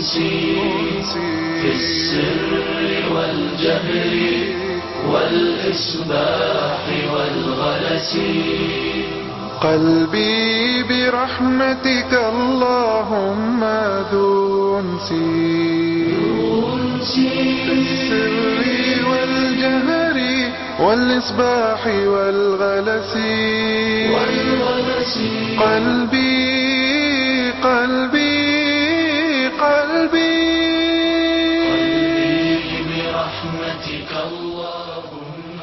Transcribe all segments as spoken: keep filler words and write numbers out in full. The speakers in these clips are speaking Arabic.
أنسي في السر والجهر والإصباح والغلس. قلبي برحمتك اللهم ذو أنسي في السر والجهر والإصباح والغلس. قلبي قلبي قلبي برحمتك اللهم.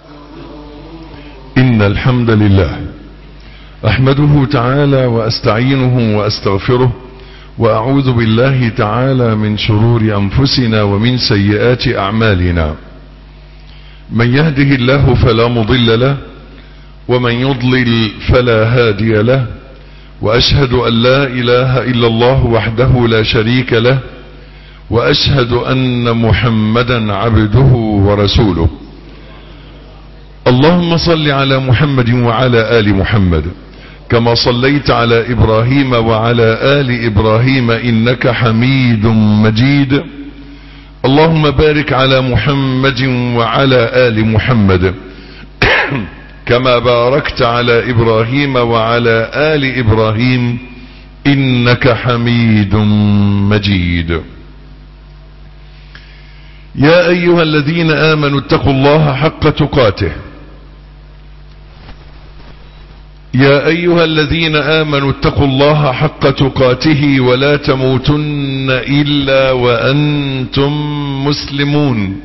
إن الحمد لله أحمده تعالى وأستعينه وأستغفره وأعوذ بالله تعالى من شرور أنفسنا ومن سيئات أعمالنا. من يهده الله فلا مضل له ومن يضلل فلا هادي له، وأشهد أن لا إله إلا الله وحده لا شريك له، وأشهد أن محمدا عبده ورسوله. اللهم صل على محمد وعلى آل محمد كما صليت على إبراهيم وعلى آل إبراهيم إنك حميد مجيد. اللهم بارك على محمد وعلى آل محمد كما باركت على إبراهيم وعلى آل إبراهيم إنك حميد مجيد. يا أيها الذين آمنوا اتقوا الله حق تقاته يا أيها الذين آمنوا اتقوا الله حق تقاته ولا تموتن إلا وأنتم مسلمون.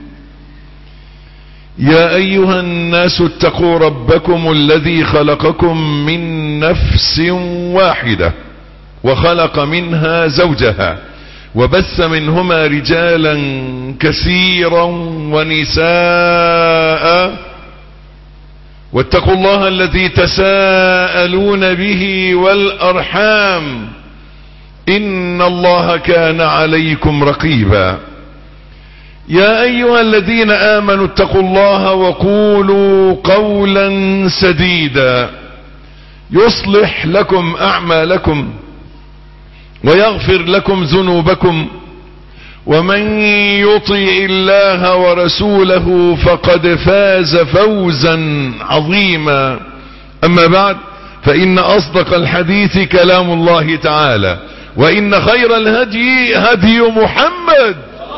يا أيها الناس اتقوا ربكم الذي خلقكم من نفس واحدة وخلق منها زوجها وبث منهما رجالا كثيرا ونساء، واتقوا الله الذي تساءلون به والأرحام إن الله كان عليكم رقيبا. يا أيها الذين آمنوا اتقوا الله وقولوا قولا سديدا يصلح لكم أعمالكم ويغفر لكم ذنوبكم، ومن يطع الله ورسوله فقد فاز فوزا عظيما. أما بعد، فإن أصدق الحديث كلام الله تعالى، وإن خير الهدي هدي محمد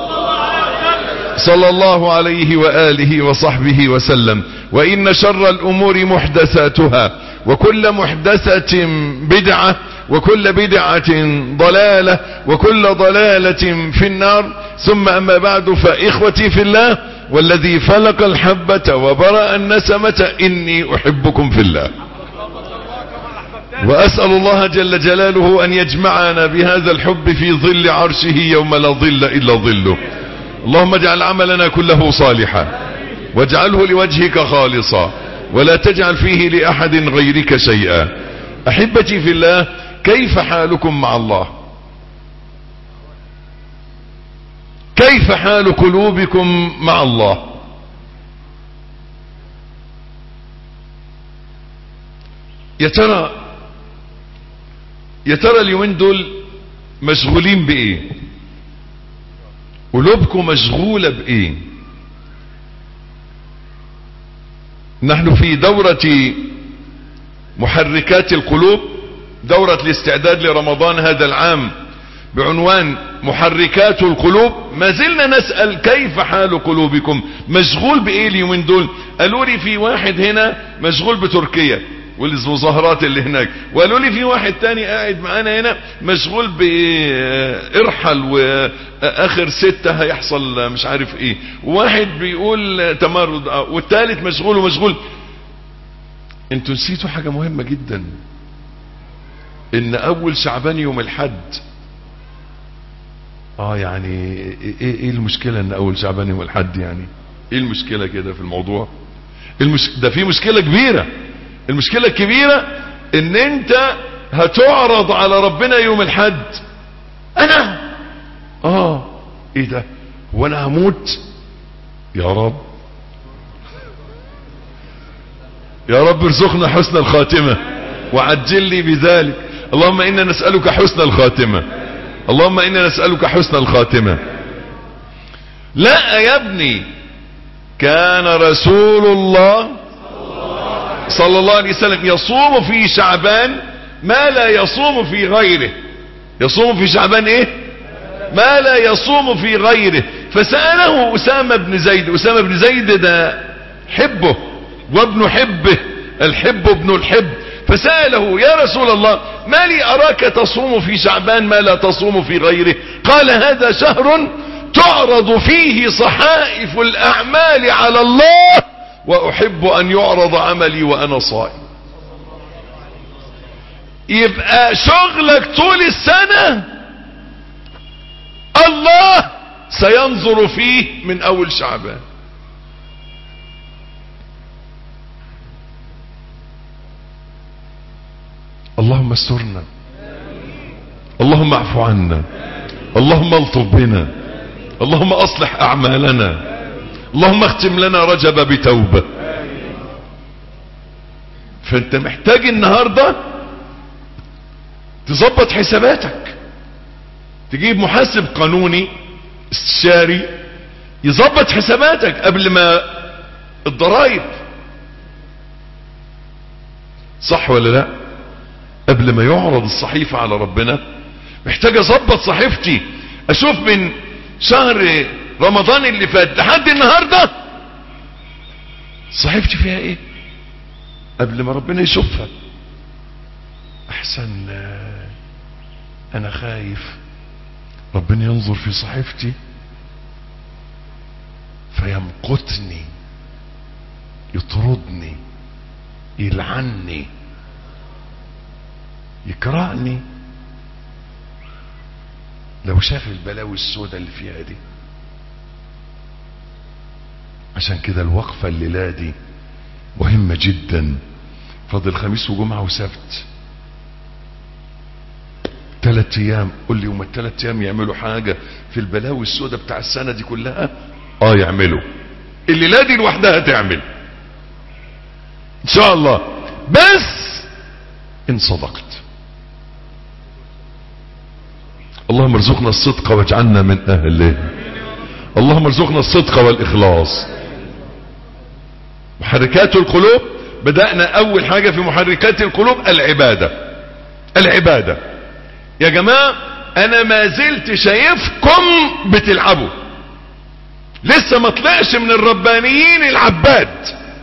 صلى الله عليه وآله وصحبه وسلم، وإن شر الأمور محدثاتها، وكل محدثة بدعة، وكل بدعة ضلالة، وكل ضلالة في النار. ثم أما بعد، فإخوتي في الله والذي فلق الحبة وبرأ النسمة إني أحبكم في الله، وأسأل الله جل جلاله أن يجمعنا بهذا الحب في ظل عرشه يوم لا ظل إلا ظله. اللهم اجعل عملنا كله صالحا واجعله لوجهك خالصا ولا تجعل فيه لأحد غيرك شيئا. أحبتي في الله، كيف حالكم مع الله؟ كيف حال قلوبكم مع الله؟ يا ترى يا ترى اليومين دول مشغولين بإيه؟ قلوبكم مشغولة بإيه؟ نحن في دورة محركات القلوب، دورة الاستعداد لرمضان هذا العام بعنوان محركات القلوب. ما زلنا نسأل كيف حال قلوبكم؟ مشغول بإيه اليومين دول؟ قالوا لي في واحد هنا مشغول بتركيا والمظاهرات اللي هناك، وقالوا لي في واحد تاني قاعد معانا هنا مشغول بارحل واخر ستة هيحصل مش عارف ايه، وواحد بيقول تمرد، والثالث مشغول ومشغول. انتوا نسيتوا حاجة مهمة جدا، ان اول شعبان يوم الحد. اه يعني ايه, إيه المشكلة ان اول شعبان يوم الحد؟ يعني ايه المشكلة كده في الموضوع؟ المش... ده في مشكلة كبيرة. المشكلة الكبيرة ان انت هتعرض على ربنا يوم الحد. انا اه ايه ده؟ وانا هموت؟ يا رب يا رب ارزقنا حسن الخاتمة وعجل لي بذلك. اللهم انا نسألك حسن الخاتمة اللهم إنا نسألك حسن الخاتمة. لا يا ابني، كان رسول الله صلى الله عليه وسلم يصوم في شعبان ما لا يصوم في غيره. يصوم في شعبان ايه؟ ما لا يصوم في غيره. فسأله أسامة بن زيد. أسامة بن زيد ده حبه وابن حبه، الحب ابن الحب. فسأله يا رسول الله ما لي أراك تصوم في شعبان ما لا تصوم في غيره؟ قال هذا شهر تعرض فيه صحائف الأعمال على الله، وأحب أن يعرض عملي وأنا صائم. يبقى شغلك طول السنة الله سينظر فيه من أول شعبان. اللهم استرنا، اللهم اعف عنا، اللهم الطف بنا، اللهم اصلح اعمالنا، اللهم اختم لنا رجب بتوبة. فانت محتاج النهاردة تظبط حساباتك، تجيب محاسب قانوني استشاري يظبط حساباتك قبل ما الضرائب، صح ولا لا؟ قبل ما يعرض الصحيفة على ربنا محتاج اظبط صحيفتي، اشوف من شهر رمضان اللي فات لحد النهاردة صحيفتي فيها ايه قبل ما ربنا يشوفها. احسن انا خايف ربنا ينظر في صحيفتي فيمقتني، يطردني، يلعني، يكرهني لو شاف البلاوي السوداء اللي فيها دي. عشان كده الوقفة الليلة دي مهمة جدا. فاضل خميس وجمعة وسبت، ثلاث ايام. قول لي هما الثلاث ايام يعملوا حاجة في البلاوي السوداء بتاع السنة دي كلها؟ اه يعملوا. الليلة دي لوحدها تعمل ان شاء الله، بس ان صدقت. اللهم ارزقنا الصدق واجعلنا من اهله. اللهم ارزقنا الصدق والاخلاص. محركات القلوب، بدأنا اول حاجة في محركات القلوب العبادة. العبادة يا جماعة انا ما زلت شايفكم بتلعبوا، لسه ما طلعش من الربانيين العباد.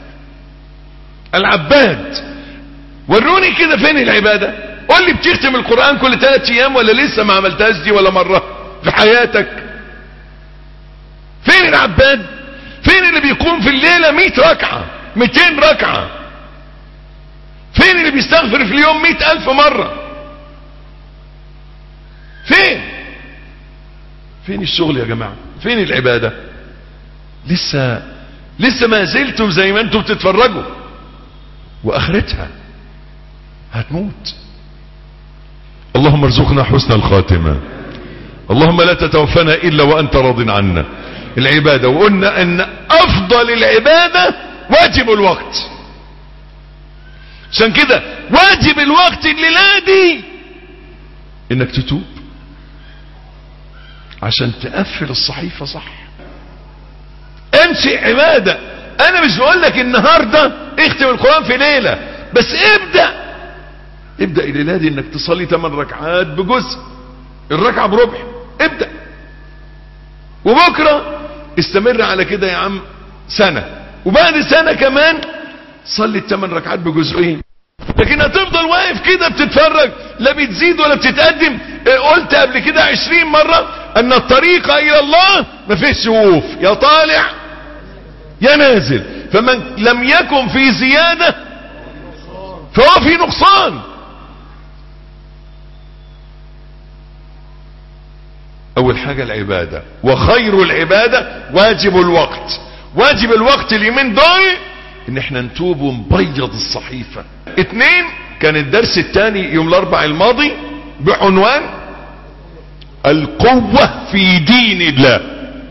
العباد وروني كده فين العبادة. قول لي بتختم القرآن كل ثلاث ايام ولا لسه ما عملتهاش دي ولا مرة في حياتك؟ فين العباد؟ فين اللي بيقوم في الليلة مئة ركعة مئتين ركعة؟ فين اللي بيستغفر في اليوم مئة الف مرة؟ فين فين الشغل يا جماعة؟ فين العبادة؟ لسه لسه ما زلتم زي ما انتم بتتفرجوا، واخرتها هتموت. اللهم ارزقنا حسن الخاتمة. اللهم لا تتوفنا الا وانت راض عنا. العبادة، وقلنا ان افضل العبادة واجب الوقت. عشان كده واجب الوقت الليلة دي انك تتوب عشان تقفل الصحيفة صح. امشي عبادة. انا مش بقول لك النهاردة اختم القرآن في ليلة، بس ابدأ ابدأ الليلة دي انك تصلي ثمان ركعات بجزء، الركعة بربع. ابدأ وبكرة استمر على كده يا عم سنة، وبعد سنة كمان صلي الثمان ركعات بجزئين. لكن هتفضل واقف كده بتتفرج، لا بتزيد ولا بتتقدم. قلت قبل كده عشرين مرة ان الطريق الى الله ما فيش وقوف، يا طالع يا نازل. فمن لم يكن في زيادة فهو في نقصان. اول حاجة العبادة، وخير العبادة واجب الوقت. واجب الوقت اليومين دول ان احنا نتوب ونبيض الصحيفة. اتنين، كان الدرس الثاني يوم الاربع الماضي بعنوان القوة في دين الله.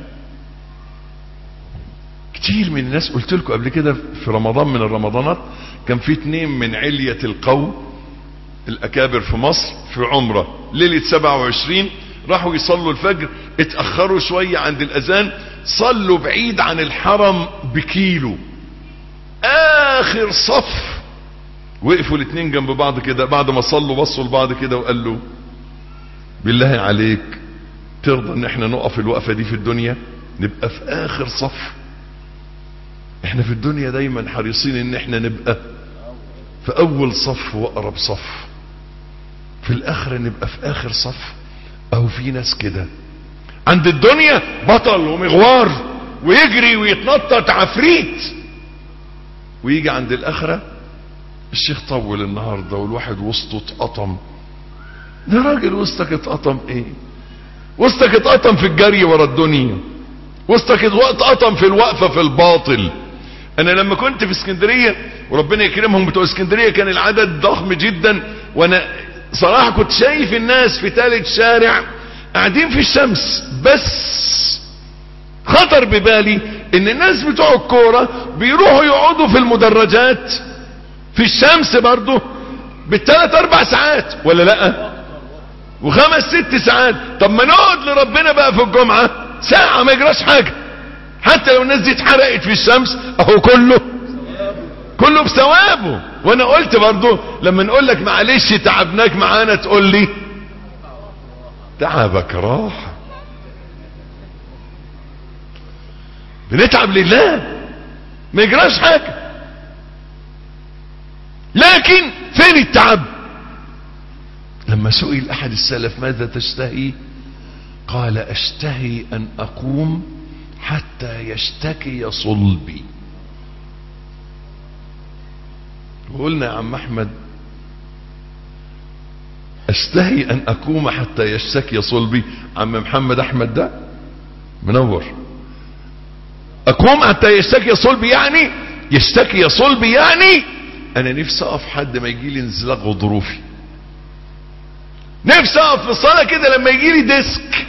كتير من الناس قلت لكم قبل كده في رمضان من الرمضانات كان في اتنين من علية القوم الاكابر في مصر في عمرة ليلة سبعة وعشرين راحوا يصلوا الفجر، اتأخروا شوية عند الاذان، صلوا بعيد عن الحرم بكيلو، اخر صف وقفوا الاتنين جنب بعض كده، بعد ما صلوا بصوا لبعض كده وقال له بالله عليك ترضى ان احنا نقف الوقفة دي في الدنيا، نبقى في اخر صف؟ احنا في الدنيا دايما حريصين ان احنا نبقى في اول صف واقرب صف، في الاخرة نبقى في اخر صف. او في ناس كده عند الدنيا بطل ومغوار ويجري ويتنطط عفريت، ويجي عند الاخرة الشيخ طول النهاردة والواحد وسطه اتقطم. ده راجل وسطك اتقطم ايه؟ وسطك اتقطم في الجري ورا الدنيا، وسطك اتقطم في الوقفة في الباطل. انا لما كنت في اسكندرية وربنا يكرمهم بتوع اسكندرية كان العدد ضخم جدا، وانا صراحة كنت شايف الناس في ثالث شارع قاعدين في الشمس، بس خطر ببالي ان الناس بتوع الكورة بيروحوا يقعدوا في المدرجات في الشمس برضو بالثلاث اربع ساعات ولا لا، وخمس ست ساعات. طب ما نقعد لربنا بقى في الجمعة ساعة ما يجراش حاجة، حتى لو الناس دي اتحرقت في الشمس اهو كله كله بثوابه. وانا قلت برضو لما نقول لك معلش تعبناك معانا تقول لي تعبك راحة، بنتعب لله ما يجراش حاجة. لكن فين التعب؟ لما سئل احد السلف ماذا تشتهي قال اشتهي ان اقوم حتى يشتكي صلبي. وقلنا يا عم احمد اشتهي ان اقوم حتى يشتكي صلبي. عم محمد احمد ده منور. اقوم حتى يشتكي صلبي يعني يشتكي صلبي يعني انا نفسي اقف حد ما يجي لي انزلاق غضروفي، نفسي اقف في الصلاة كده لما يجي لي ديسك.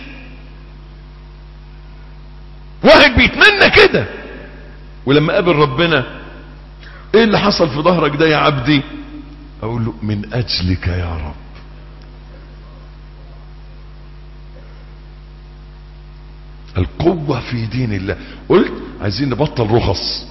واحد بيتمنى كده. ولما قابل ربنا ايه اللي حصل في ظهرك ده يا عبدي؟ اقول له من اجلك يا رب. القوة في دين الله. قلت عايزين نبطل رخص،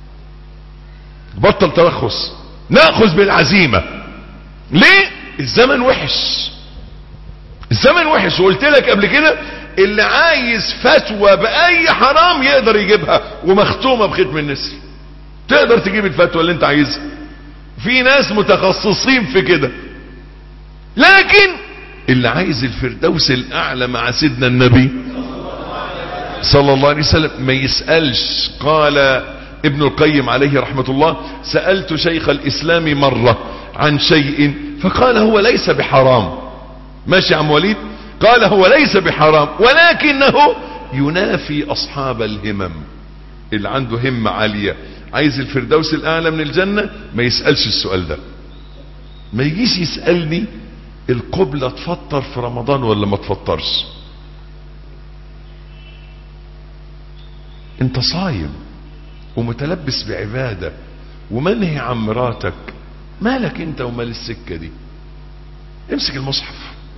نبطل ترخص، ناخذ بالعزيمة. ليه؟ الزمن وحش، الزمن وحش. وقلت لك قبل كده اللي عايز فتوى باي حرام يقدر يجيبها ومختومة بختم النسر، تقدر تجيب الفتوى اللي انت عايزها. في ناس متخصصين في كده. لكن اللي عايز الفردوس الاعلى مع سيدنا النبي صلى الله عليه وسلم ما يسألش. قال ابن القيم عليه رحمة الله سألت شيخ الاسلام مرة عن شيء فقال هو ليس بحرام. ماشي يا عم وليد؟ قال هو ليس بحرام ولكنه ينافي اصحاب الهمم. اللي عنده همة عالية عايز الفردوس الاعلى من الجنة ما يسألش السؤال ده. ما يجيش يسألني القبلة تفطر في رمضان ولا ما تفطرش. انت صايم ومتلبس بعبادة ومنهي عن مراتك، مالك انت ومال السكة دي؟ امسك المصحف.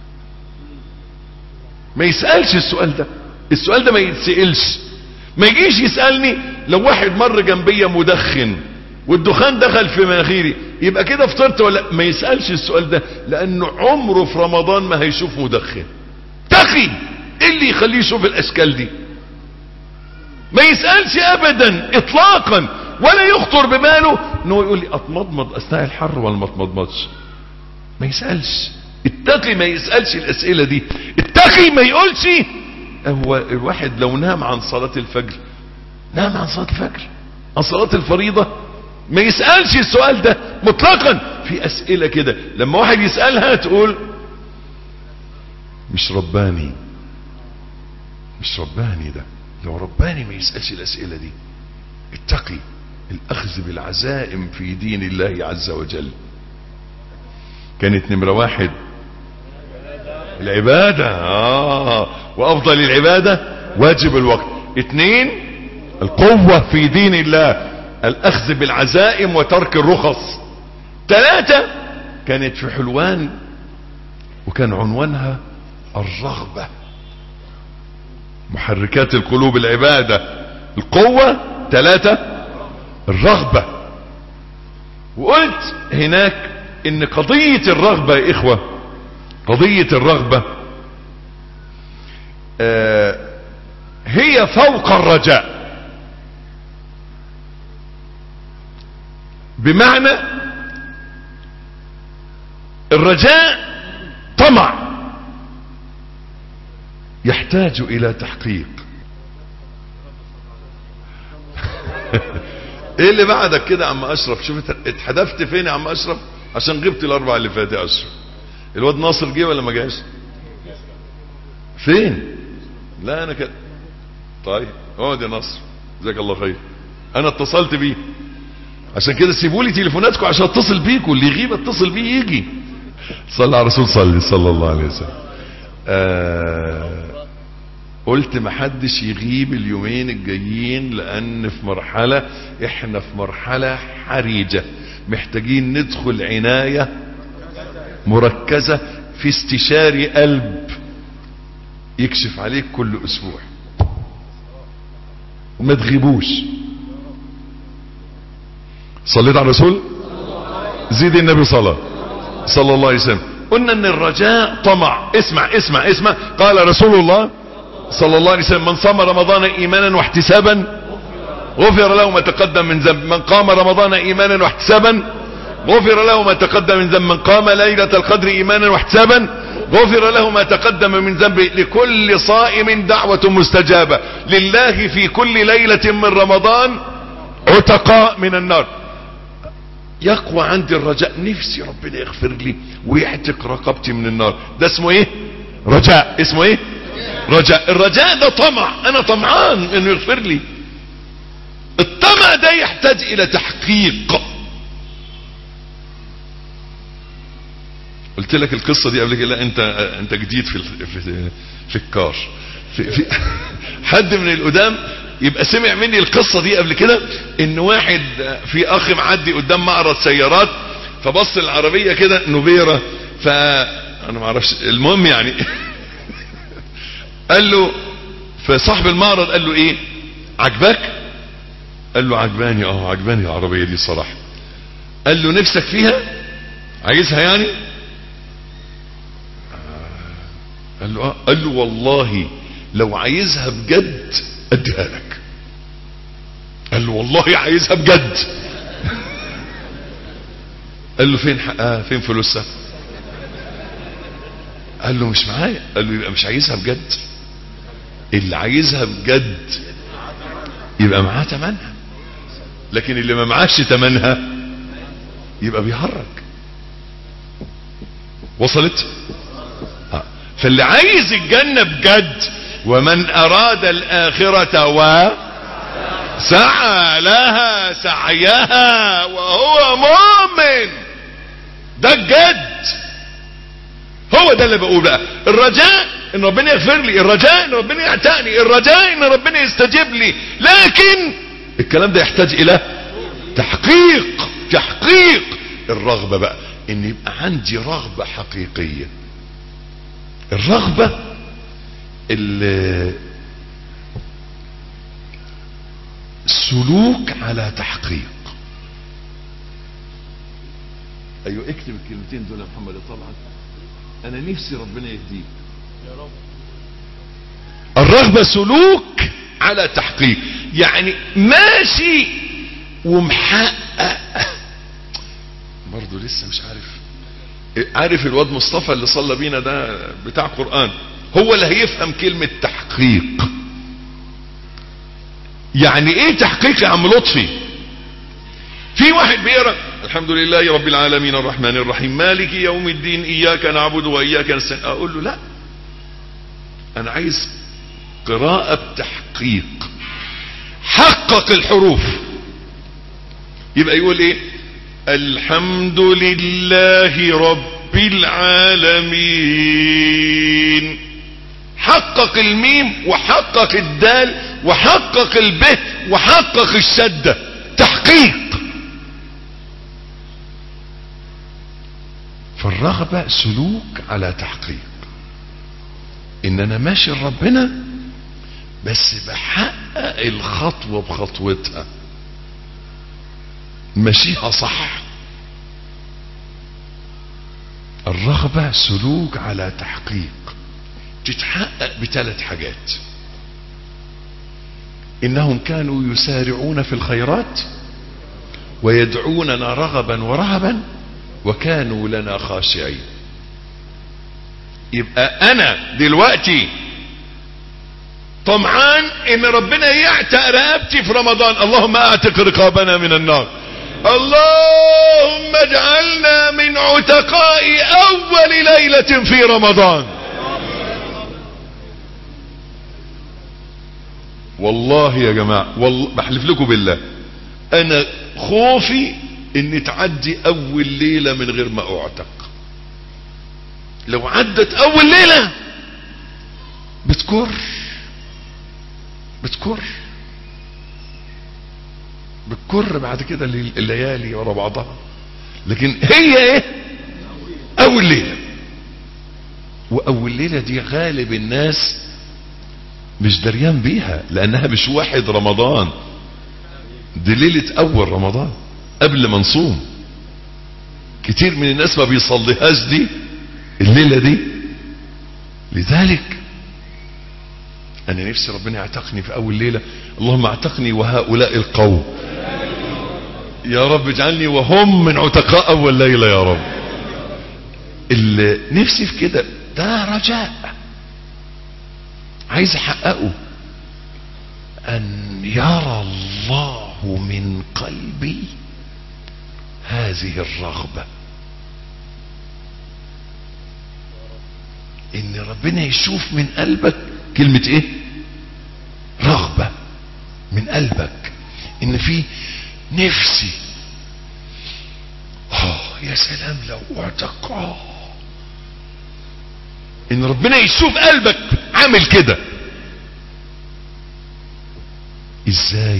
ما يسألش السؤال ده، السؤال ده ما يتسألش. ما يجيش يسألني لو واحد مر جنبيا مدخن والدخان دخل في مناخيري يبقى كده فطرت ولا؟ ما يسألش السؤال ده لانه عمره في رمضان ما هيشوف مدخن. تقي ايه اللي يخليه يشوف الاشكال دي؟ ما يسألش ابدا اطلاقا، ولا يخطر بباله انه يقول لي اتمضمض اثناء الحر ولا ما اتمضمضش. ما يسألش. التقي ما يسألش الاسئلة دي. التقي ما يقولش. هو الواحد لو نام عن صلاة الفجر، نام عن صلاة الفجر، عن صلاة الفريضة، ما يسألش السؤال ده مطلقا. في اسئلة كده لما واحد يسألها تقول مش رباني، مش رباني. ده لو رباني ما يسألش الاسئلة دي. التقي الاخذ بالعزائم في دين الله عز وجل. كانت نمرة واحد العبادة، آه وافضل العبادة واجب الوقت. اتنين القوة في دين الله، الاخذ بالعزائم وترك الرخص. تلاتة كانت في حلوان وكان عنوانها الرغبة محركات القلوب العبادة القوة. ثلاثة الرغبة. وقلت هناك ان قضية الرغبة يا اخوة، قضية الرغبة آه هي فوق الرجاء. بمعنى الرجاء طمع يحتاج الى تحقيق. ايه اللي بعدك كده يا عم اشرف؟ شوف اتحدفت فين يا عم اشرف عشان غبت الاربع اللي فاتت يا اشرف. الواد ناصر جه ولا ما جاش؟ فين؟ لا انا كده. طيب اقعد يا ناصر جزاك الله خير. انا اتصلت بيه عشان كده سيبوا لي تليفوناتكم عشان اتصل بيكم، اللي يغيب اتصل بيه يجي. صلى على الرسول صلى صلى الله عليه وسلم. آه قلت محدش يغيب اليومين الجايين لان في مرحلة احنا في مرحلة حرجة محتاجين ندخل عناية مركزة في استشاري قلب يكشف عليك كل اسبوع وما تغيبوش. صليت على الرسول زيد النبي صلى صلى الله عليه وسلم. قلنا ان الرجاء طمع. اسمع اسمع اسمع قال رسول الله صلى الله عليه وسلم من صام رمضان ايمانا واحتسابا غفر له ما تقدم من ذنب. من قام رمضان ايمانا واحتسابا غفر له ما تقدم من ذنب. من قام ليلة القدر ايمانا واحتسابا غفر له ما تقدم من ذنبه. لكل صائم دعوة مستجابة. لله في كل ليلة من رمضان عتقاء من النار. يقوى عندي الرجاء، نفسي ربنا يغفر لي ويعتق رقبتي من النار. ده اسمه ايه؟ رجاء. اسمه ايه؟ رجاء. الرجاء ده طمع، انا طمعان انه يغفر لي. الطمع ده يحتاج الى تحقيق. قلت لك القصة دي قبل كده. لا انت انت جديد في في في الكار. في, في حد من القدام يبقى سمع مني القصة دي قبل كده. ان واحد في اخ معدي قدام معرض سيارات فبص العربية كده نوبيرا، فانا ما اعرفش المهم يعني قال له، فصاحب المعرض قال له ايه عجبك؟ قال له عجباني. اه عجباني العربية دي صراحة. قال له نفسك فيها؟ عايزها يعني؟ قال له اه. قال له والله لو عايزها بجد اديها لك. قال له والله عايزها بجد. قال له فين حقها؟ فين فلوسها؟ قال له مش معايا. قال له يبقى مش عايزها بجد. اللي عايزها بجد يبقى معاه تمنها، لكن اللي ما معاش تمنها يبقى بيهرج. وصلت؟ اه. فاللي عايز الجنة بجد ومن اراد الاخرة وسعى لها سعيها وهو مؤمن، ده الجد. هو ده اللي بقول بقى. الرجاء ان ربنا يغفر لي، الرجاء ان ربنا يعتقني، الرجاء ان ربنا يستجيب لي، لكن الكلام ده يحتاج الى تحقيق. تحقيق الرغبة بقى ان يبقى عندي رغبة حقيقية. الرغبة السلوك على تحقيق. ايوه اكتب الكلمتين دول يا محمد طبعا. انا نفسي ربنا يهديك يا رب. الرغبة سلوك على تحقيق، يعني ماشي ومحقق برضو لسه مش عارف. عارف الواد مصطفى اللي صلى بينا ده بتاع قرآن، هو اللي هيفهم كلمة تحقيق. يعني ايه تحقيق يا عم لطفي؟ في واحد بيقرأ الحمد لله رب العالمين الرحمن الرحيم مالك يوم الدين اياك نعبد واياك نستعين. اقول له لا، انا عايز قراءة بتحقيق. حقق الحروف. يبقى يقول ايه؟ الحمد لله رب العالمين. حقق الميم وحقق الدال وحقق الب وحقق الشدة. تحقيق. فالرغبة سلوك على تحقيق، ان انا ماشي لربنا بس بحقق الخطوة بخطوتها، مشيها صح. الرغبة سلوك على تحقيق، تتحقق بثلاث حاجات: انهم كانوا يسارعون في الخيرات ويدعوننا رغبا ورهبا وكانوا لنا خاشعين. يبقى انا دلوقتي طمعان ان ربنا يعتق رقبتي في رمضان، اللهم اعتق رقابنا من النار، اللهم اجعلنا من عتقاء اول ليلة في رمضان. والله يا جماعة، والله بحلف لكم بالله، انا خوفي ان تعدي اول ليلة من غير ما اعتق. لو عدت اول ليلة بتكر بتكر بتكر بعد كده الليالي ورا بعضها، لكن هي ايه؟ اول ليلة. واول ليلة دي غالب الناس مش دريان بيها، لانها مش واحد رمضان، دي ليلة اول رمضان قبل ما نصوم. كتير من الناس ما بيصليهاش دي الليلة دي. لذلك انا نفسي ربنا يعتقني في اول ليلة، اللهم اعتقني وهؤلاء القوم يا رب، اجعلني وهم من عتقاء اول ليلة يا رب. اللي نفسي في كده ده رجاء عايز احققه، ان يرى الله من قلبي هذه الرغبة، ان ربنا يشوف من قلبك كلمة ايه؟ رغبة من قلبك، ان في نفسي اه يا سلام لو اعتق، اه ان ربنا يشوف قلبك عامل كده. ازاي؟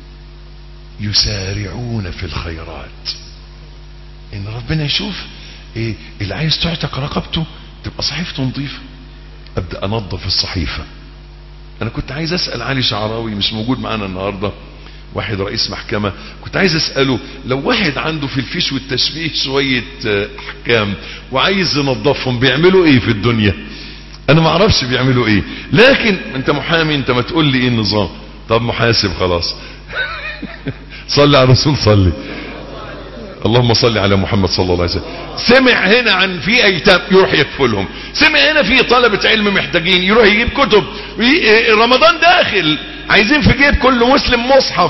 يسارعون في الخيرات، ان ربنا يشوف ايه اللي عايز تعتق رقبته، تبقى صحيفته نظيفة، ابدأ انظف الصحيفة. انا كنت عايز اسأل علي شعراوي، مش موجود معانا النهاردة، واحد رئيس محكمة، كنت عايز اسأله لو واحد عنده في الفيش والتشبيه شوية احكام وعايز ينظفهم بيعملوا ايه في الدنيا؟ انا ما اعرفش بيعملوا ايه، لكن انت محامي، انت ما تقول لي ايه النظام. طب محاسب خلاص صلي على الرسول، صلي اللهم صل على محمد صلى الله عليه وسلم. سمع هنا عن في ايتام يروح يكفلهم، سمع هنا في طلبة علم محتاجين يروح يجيب كتب، رمضان داخل عايزين في جيب كل مسلم مصحف.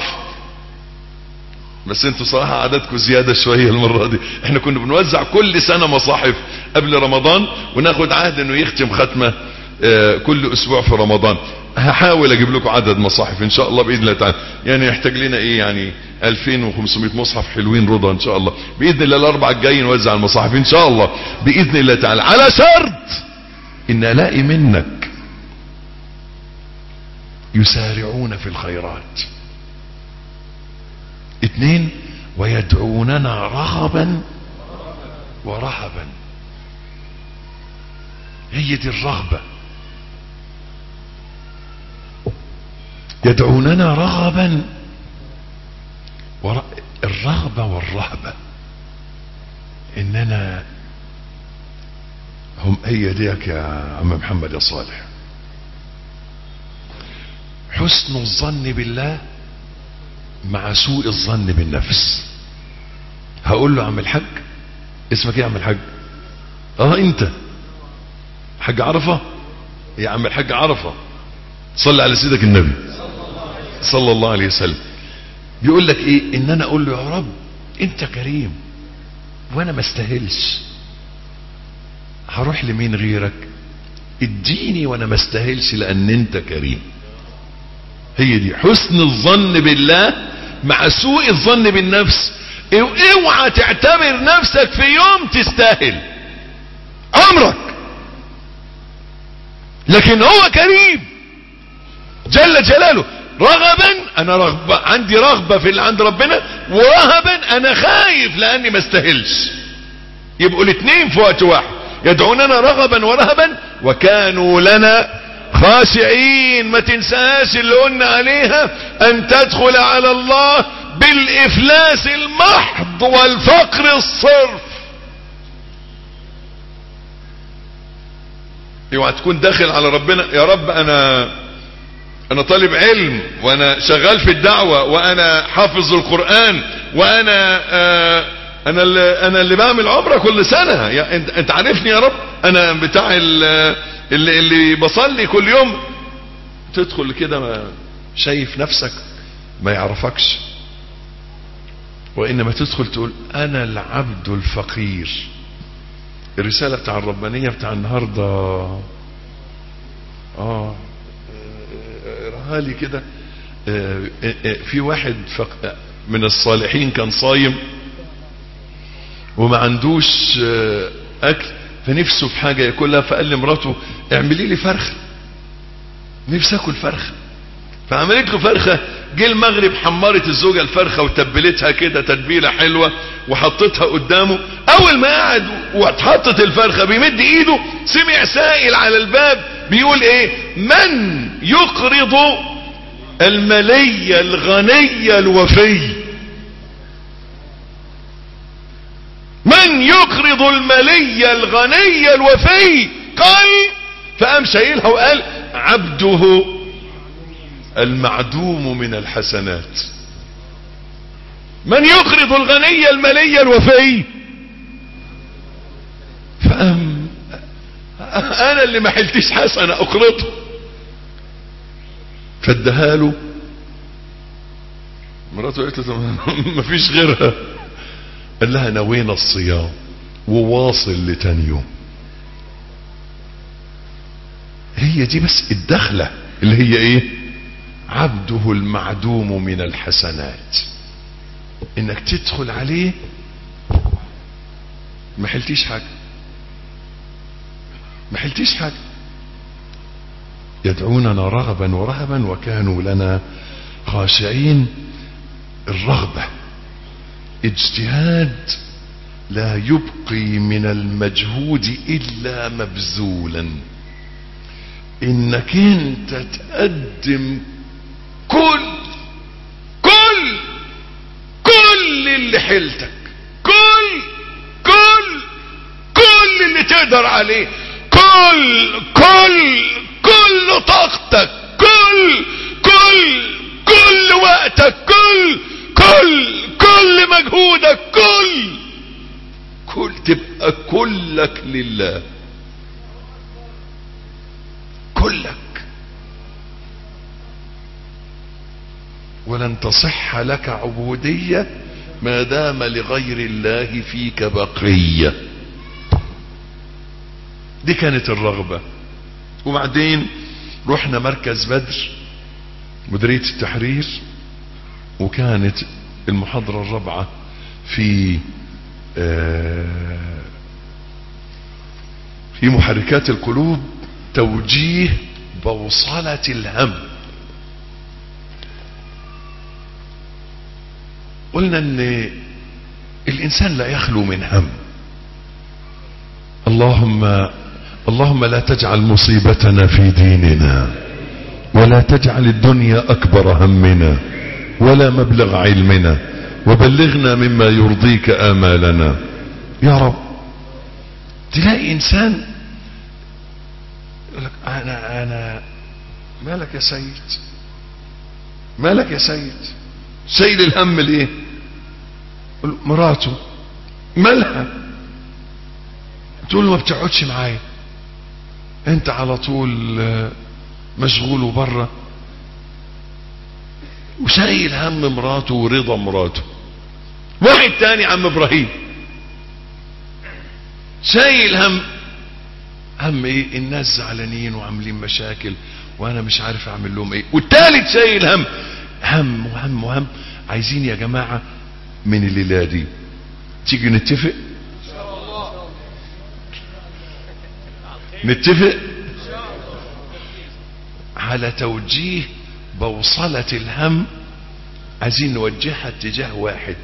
بس انتوا صراحة عددكم زيادة شوية المرة دي، احنا كنا بنوزع كل سنة مصاحف قبل رمضان، وناخد عهد انه يختم ختمة اه كل اسبوع في رمضان. هحاول اجيب لكم عدد مصاحف ان شاء الله باذن الله تعالى، يعني يحتاج لنا ايه يعني ألفين وخمسمائة مصحف حلوين رضا ان شاء الله باذن الله. الاربعة الجاي نوزع المصاحف ان شاء الله باذن الله تعالى، على شرط ان الاقي منك يسارعون في الخيرات. اتنين، ويدعوننا رغبا ورهبا. هي دي الرغبة، يدعوننا رغبا ور... الرغبة والرهبة، اننا هم هي ديك يا عم محمد يا صالح. حسن الظن بالله مع سوء الظن بالنفس. هقول له عم الحاج، اسمك ايه يا عم الحاج؟ اه انت حاج عرفة يا عم الحاج عرفة، صلي على سيدك النبي صلى الله عليه وسلم. بيقول لك ايه؟ ان انا اقول له يا رب انت كريم وانا ما استاهلش، هروح لمين غيرك؟ اديني وانا ما استاهلش لان انت كريم. هي دي حسن الظن بالله مع سوء الظن بالنفس. اوعى تعتبر نفسك في يوم تستاهل عمرك، لكن هو كريم جل جلاله. رغبا انا رغبة عندي رغبة في اللي عند ربنا، ورهبا انا خايف لاني ما استاهلش. يبقوا الاثنين في وقت واحد، يدعوننا رغبا ورهبا وكانوا لنا خاشعين. ما تنساش اللي قلنا عليها، ان تدخل على الله بالافلاس المحض والفقر الصرف. اوعى تكون داخل على ربنا يا رب انا انا طالب علم، وانا شغال في الدعوة، وانا حافظ القرآن، وانا آه انا اللي انا اللي بعمل عمرة كل سنة، يا انت, انت عارفني يا رب، انا بتاع اللي, اللي بصلي كل يوم. تدخل كده شايف نفسك ما يعرفكش، وانما تدخل تقول انا العبد الفقير. الرسالة بتاع الربانية بتاع النهاردة اه اقراها لي كده. في واحد من الصالحين كان صايم وما عندوش اكل، فنفسه في حاجة ياكلها، فقال لمراته اعملي لي فرخة، نفسي اكل فرخة. فعملت له فرخة. جه المغرب حمرت الزوجة الفرخة وتبلتها كده تتبيلة حلوة وحطتها قدامه. اول ما قعد واتحطت الفرخة بيمد ايده، سمع سائل على الباب بيقول ايه؟ من يقرض الملي الغني الوفي؟ من يقرض الملي الغني الوفي؟ قال، فقام شايلها وقال عبده المعدوم من الحسنات. من يقرض الغني الملي الوفي؟ فقام انا اللي ما حلتش حسنة اقرضه، فادها له. مراته قالت له ما فيش غيرها. قال لها نوينا الصيام وواصل لتاني يوم. هي دي بس الدخلة اللي هي ايه؟ عبده المعدوم من الحسنات. انك تدخل عليه ما حلتيش حاجة، ما حلتيش حاجة. يدعوننا رغبا ورهبا وكانوا لنا خاشعين. الرغبة اجتهاد لا يبقي من المجهود الا مبذولا. انك انت تقدم كل كل كل اللي حيلتك، كل كل كل اللي تقدر عليه، كل كل كل طاقتك، كل كل كل وقتك، كل كل كل مجهودك، كل كل تبقى كلك لله، كلك. ولن تصح لك عبودية ما دام لغير الله فيك بقية. دي كانت الرغبة. وبعدين رحنا مركز بدر مديرية التحرير، وكانت المحاضرة الرابعة في في محركات القلوب، توجيه بوصلة الهم. قلنا ان الانسان لا يخلو من هم. اللهم اللهم لا تجعل مصيبتنا في ديننا، ولا تجعل الدنيا اكبر همنا ولا مبلغ علمنا، وبلغنا مما يرضيك آمالنا يا رب. تلاقي انسان يقول لك انا انا مالك يا سيد، مالك يا سيد، شايل الهم ليه؟ مراته مالها؟ تقول له ما بتقعدش معايا، انت على طول مشغول وبره، وشايل هم مراته ورضا مراته. واحد تاني عم ابراهيم شايل هم هم ايه؟ الناس زعلانين وعاملين مشاكل وانا مش عارف اعمل لهم ايه. والتالت شايل هم هم وهم وهم. عايزين يا جماعة من الليلة دي تيجي نتفق، نتفق على توجيه بوصلة الهم. عايزين نوجهها اتجاه واحد،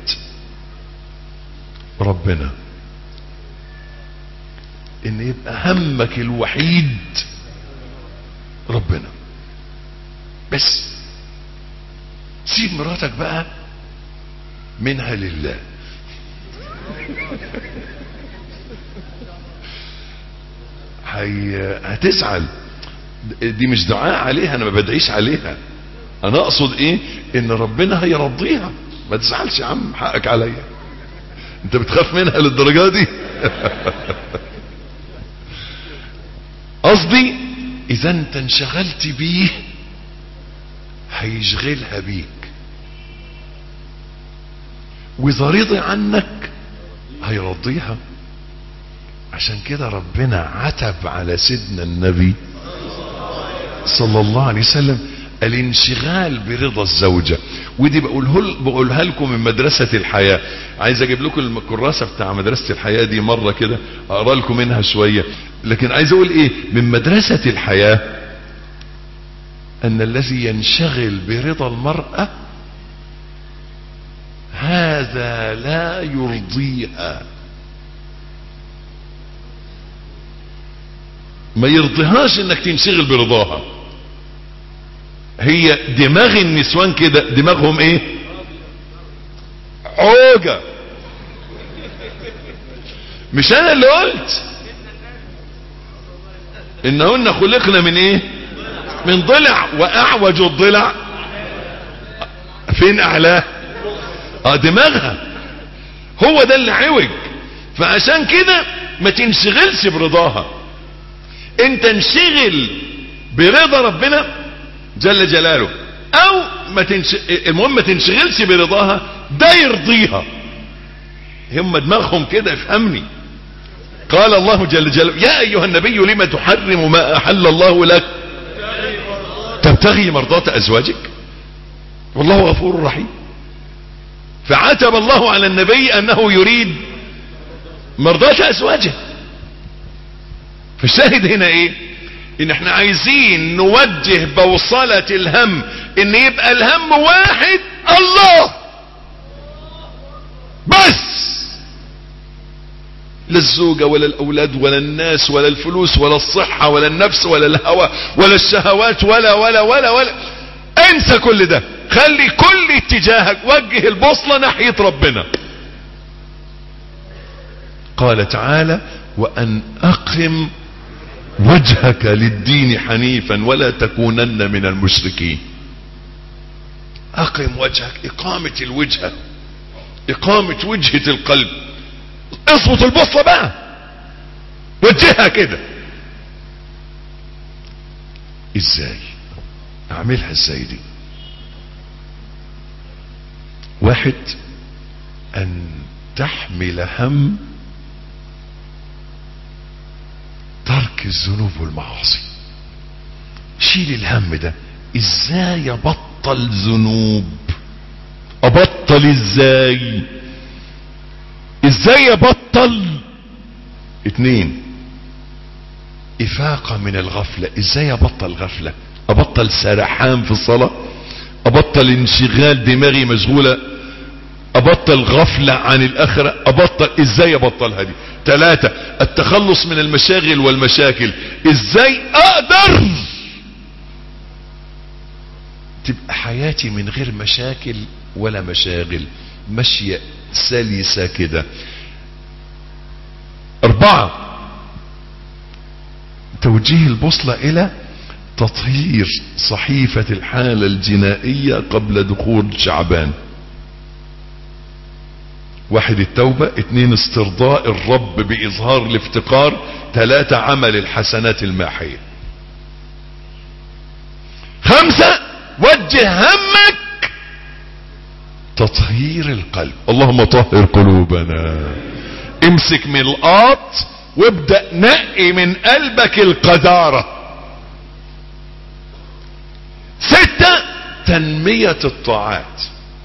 ربنا. ان يبقى همك الوحيد ربنا بس. سيب مراتك بقى منها لله. هي هتزعل، دي مش دعاء عليها، انا ما بدعيش عليها، انا اقصد ايه ان ربنا هيرضيها. ما تزعلش يا عم، حقك عليا، انت بتخاف منها للدرجة دي؟ قصدي اذا انت انشغلت بيه هيشغلها بيك، واذا رضي عنك هيرضيها. عشان كده ربنا عتب على سيدنا النبي صلى الله عليه وسلم الانشغال برضا الزوجة. ودي بقوله بقولها لكم من مدرسة الحياة. عايز اجيب لكم الكراسة بتاع مدرسة الحياة دي مرة كده اقرا لكم منها شوية، لكن عايز اقول ايه من مدرسة الحياة، ان الذي ينشغل برضا المرأة هذا لا يرضيها، ما يرضيهاش انك تنشغل برضاها. هي دماغ النسوان كده، دماغهم ايه؟ عوجة. مش انا اللي قلت انهن خلقنا من ايه؟ من ضلع، واعوج الضلع فين اعلاه؟ اه دماغها هو ده اللي عوج. فعشان كده ما تنشغلش برضاها، انت انشغل برضا ربنا جل جلاله، او ما تنش... المهم ما تنشغلش برضاها، ده يرضيها. هم دماغهم كده، افهمني. قال الله جل جلاله يا ايها النبي لما تحرم ما احل الله لك تبتغي مرضات ازواجك والله غفور رحيم. فعتب الله على النبي انه يريد مرضات ازواجه. فالشاهد هنا ايه؟ ان احنا عايزين نوجه بوصلة الهم ان يبقى الهم واحد، الله بس، لا الزوجة ولا الاولاد ولا الناس ولا الفلوس ولا الصحة ولا النفس ولا الهوى ولا الشهوات ولا ولا ولا ولا انسى كل ده. خلي كل اتجاهك، وجه البوصلة ناحية ربنا. قال تعالى وان اقم وجهك للدين حنيفا ولا تكونن من المشركين. اقم وجهك، اقامة الوجهة، اقامة وجهة القلب. اظبط البصة بقى، وجهها كده. ازاي اعملها؟ ازاي دي؟ واحد، ان تحمل هم ترك الذنوب والمعاصي. شيل الهم ده. ازاي ابطل ذنوب؟ ابطل ازاي؟ ازاي ابطل؟ اتنين، افاقة من الغفلة. ازاي ابطل غفلة؟ ابطل سرحان في الصلاة، ابطل انشغال دماغي مشغولة، ابطل غفلة عن الاخرة، ابطل. ازاي ابطلها دي؟ ثلاثة، التخلص من المشاغل والمشاكل. ازاي اقدر تبقى حياتي من غير مشاكل ولا مشاغل، ماشية سلسة كده. اربعة، توجيه البوصلة الى تطهير صحيفة الحالة الجنائية قبل دخول شعبان. واحد، التوبة. اتنين، استرضاء الرب باظهار الافتقار. ثلاثة، عمل الحسنات الماحية. خمسة، وجه همك تطهير القلب. اللهم طهر قلوبنا. امسك ملقاط وابدأ نقي من قلبك القذارة. ستة، تنمية الطاعات.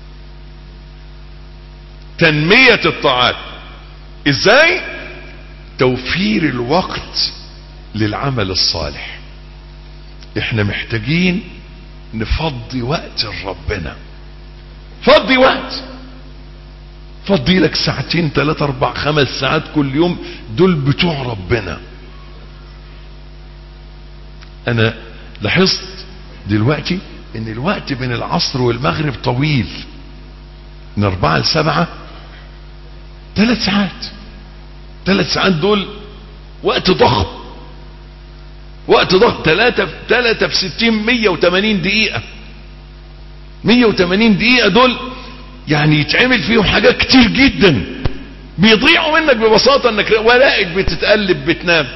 تنمية الطاعات ازاي؟ توفير الوقت للعمل الصالح. احنا محتاجين نفضي وقت لربنا. فضي وقت، فضي لك ساعتين ثلاثة اربع خمس ساعات كل يوم، دول بتوع ربنا. انا لاحظت دلوقتي ان الوقت بين العصر والمغرب طويل، من اربعة لسبعة ثلاث ساعات. ثلاث ساعات دول وقت ضخم، وقت ضخم. ثلاثة ثلاثة في ستين مية وثمانين دقيقة. مية وثمانين دقيقة دول يعني يتعمل فيهم حاجات كتير جدا، بيضيعوا منك ببساطة، انك ورائك بتتقلب بتنام.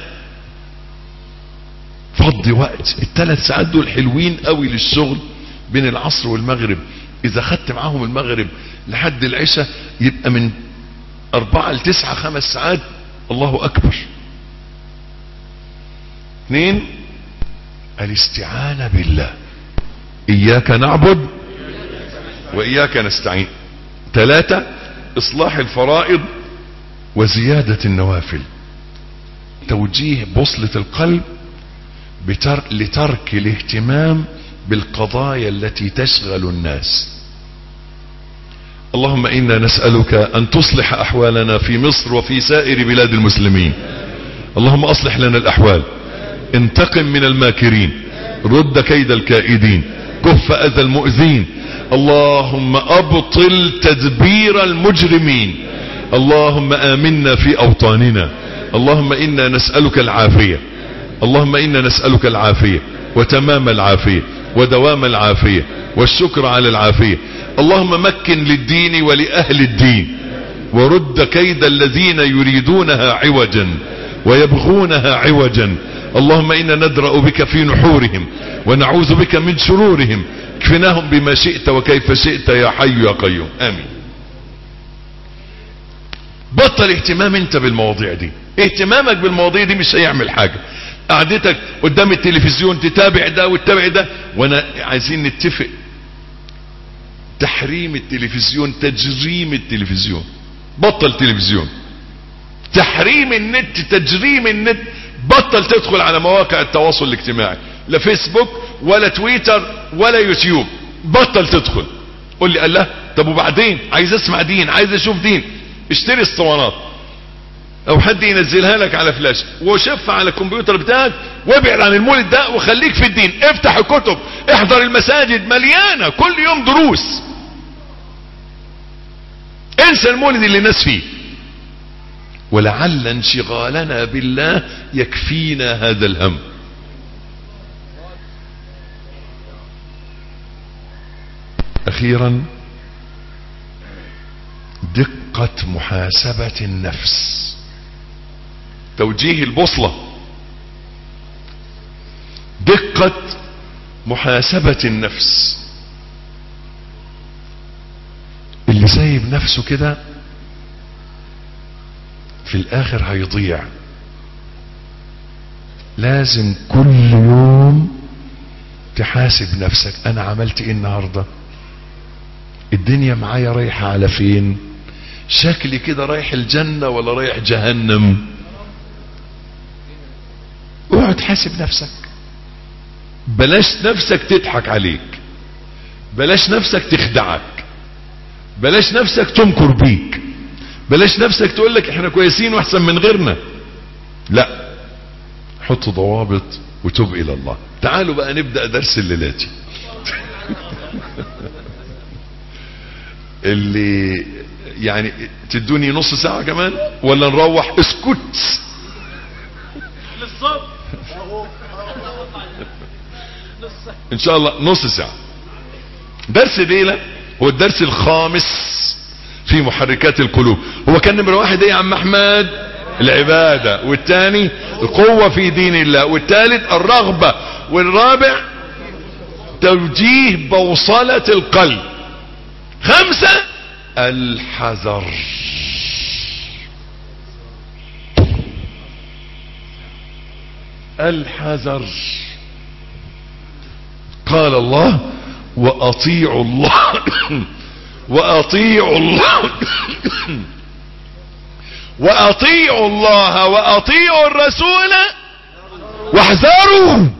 فضي وقت. الثلاث ساعات دول حلوين قوي للشغل بين العصر والمغرب. اذا خدت معاهم المغرب لحد العشاء يبقى من اربعة لتسعة خمس ساعات. الله اكبر. اثنين، الاستعانة بالله. اياك نعبد واياك نستعين. ثلاثة، اصلاح الفرائض وزيادة النوافل. توجيه بوصلة القلب بترك لترك الاهتمام بالقضايا التي تشغل الناس. اللهم انا نسألك ان تصلح احوالنا في مصر وفي سائر بلاد المسلمين. اللهم اصلح لنا الاحوال، انتقم من الماكرين، رد كيد الكائدين، كف اذى المؤذين. اللهم ابطل تدبير المجرمين. اللهم امنا في اوطاننا. اللهم انا نسألك العافية. اللهم انا نسألك العافية وتمام العافية ودوام العافية والشكر على العافية. اللهم مكن للدين ولأهل الدين، ورد كيد الذين يريدونها عوجا ويبغونها عوجا. اللهم انا ندرأ بك في نحورهم ونعوذ بك من شرورهم. اكفناهم بما شئت وكيف شئت يا حي يا قيوم. امين. بطل اهتمام انت بالمواضيع دي. اهتمامك بالمواضيع دي مش هيعمل حاجة. قعدتك قدام التلفزيون تتابع ده وتتابع ده. وانا عايزين نتفق، تحريم التلفزيون، تجريم التلفزيون. بطل تلفزيون. تحريم النت، تجريم النت. بطل تدخل على مواقع التواصل الاجتماعي، لا فيسبوك ولا تويتر ولا يوتيوب. بطل تدخل. قول لي الله، طب وبعدين عايز اسمع دين، عايز اشوف دين. اشتري الاسطوانات او حد ينزلها لك على فلاش وشوفها على الكمبيوتر بتاعك، وابعد عن المولد ده وخليك في الدين. افتح الكتب، احضر المساجد مليانة كل يوم دروس. انسى المولد اللي الناس فيه. ولعل انشغالنا بالله يكفينا هذا الهم. اخيرا، دقة محاسبة النفس. توجيه البوصلة، دقة محاسبة النفس. اللي سايب نفسه كده في الاخر هيضيع. لازم كل يوم تحاسب نفسك. انا عملت ايه النهاردة؟ الدنيا معايا رايحة على فين؟ شكلي كده رايح الجنة ولا رايح جهنم؟ اقعد حاسب نفسك. بلاش نفسك تضحك عليك، بلاش نفسك تخدعك، بلاش نفسك تمكر بيك، بلاش نفسك تقولك احنا كويسين واحسن من غيرنا. لا، حط ضوابط وتوب الى الله. تعالوا بقى نبدأ درس الليلاتي. اللي يعني تدوني نص ساعة كمان ولا نروح؟ اسكت ان شاء الله نص ساعة. درس الليلة هو الدرس الخامس في محركات القلوب. هو كان نمرة واحد ايه يا عم احمد؟ العبادة، والتاني القوة في دين الله، والتالت الرغبة، والرابع توجيه بوصلة القلب. خمسة الحذر. الحذر. قال الله وأطيعوا الله وأطيعوا الله وأطيعوا الله وأطيعوا الرسول واحذروا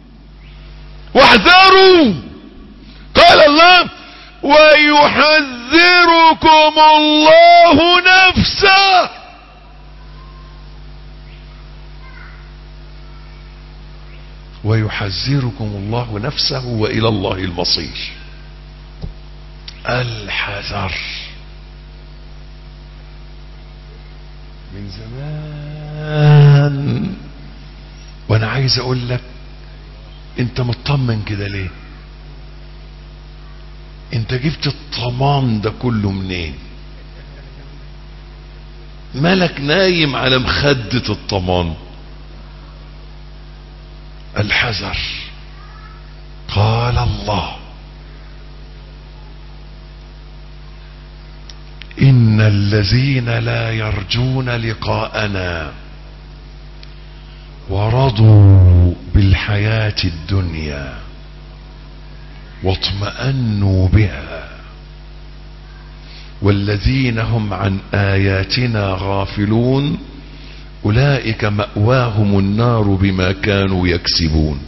واحذروا. قال الله ويحذركم الله نفسه. ويحذركم الله نفسه وإلى الله المصير. الحذر من زمان وانا عايز اقول لك انت مطمن كده ليه؟ انت جبت الطمان ده كله منين؟ مالك نايم على مخدة الطمان؟ الحذر. قال الله إن الذين لا يرجون لقاءنا ورضوا بالحياة الدنيا واطمأنوا بها والذين هم عن آياتنا غافلون أولئك مأواهم النار بما كانوا يكسبون.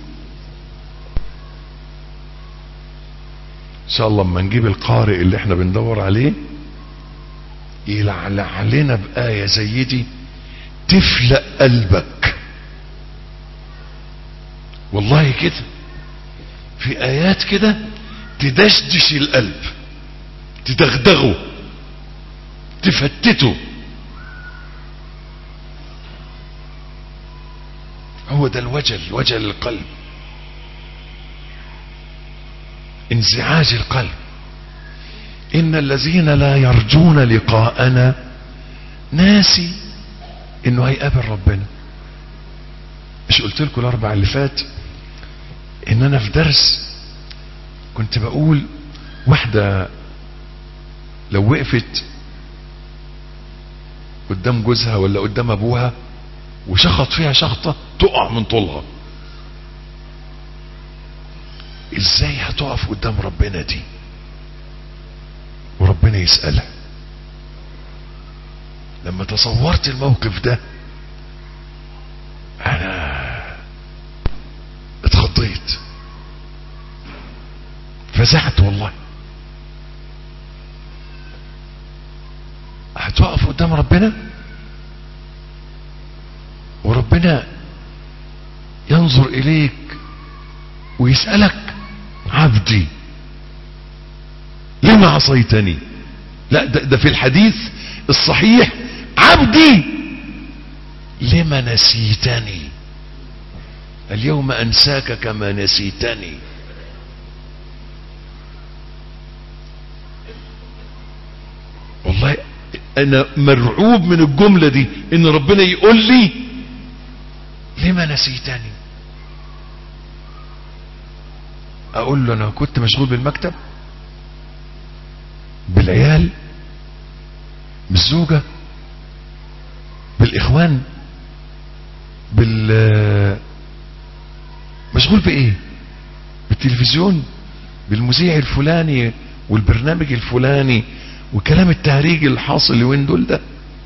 إن شاء الله لما نجيب القارئ اللي احنا بندور عليه يلعلع لنا بآية زي دي تفلق قلبك والله كده. في آيات كده تدشدش القلب، تدغدغه، تفتته. هو ده الوجل، وجل القلب، انزعاج القلب. إن الذين لا يرجون لقاءنا ناسي إنه هيقابل ربنا. مش قلت لكم الأربع اللي فات إن أنا في درس كنت بقول واحدة لو وقفت قدام جوزها ولا قدام أبوها وشخط فيها شخطة تقع من طولها، إزاي هتقف قدام ربنا دي وربنا يسألها؟ لما تصورت الموقف ده انا اتخضيت، فزعت والله. هتقف قدام ربنا وربنا ينظر اليك ويسألك عبدي لما عصيتني؟ لا ده, ده في الحديث الصحيح عبدي لما نسيتني؟ اليوم انساك كما نسيتني. والله انا مرعوب من الجملة دي، ان ربنا يقول لي لما نسيتني. اقول له انا كنت مشغول بالمكتب، بالعيال، بالزوجة، بالاخوان، بال مشغول بايه؟ بالتلفزيون، بالمذيع الفلاني والبرنامج الفلاني وكلام التهريج اللي حاصل اليومين دول ده.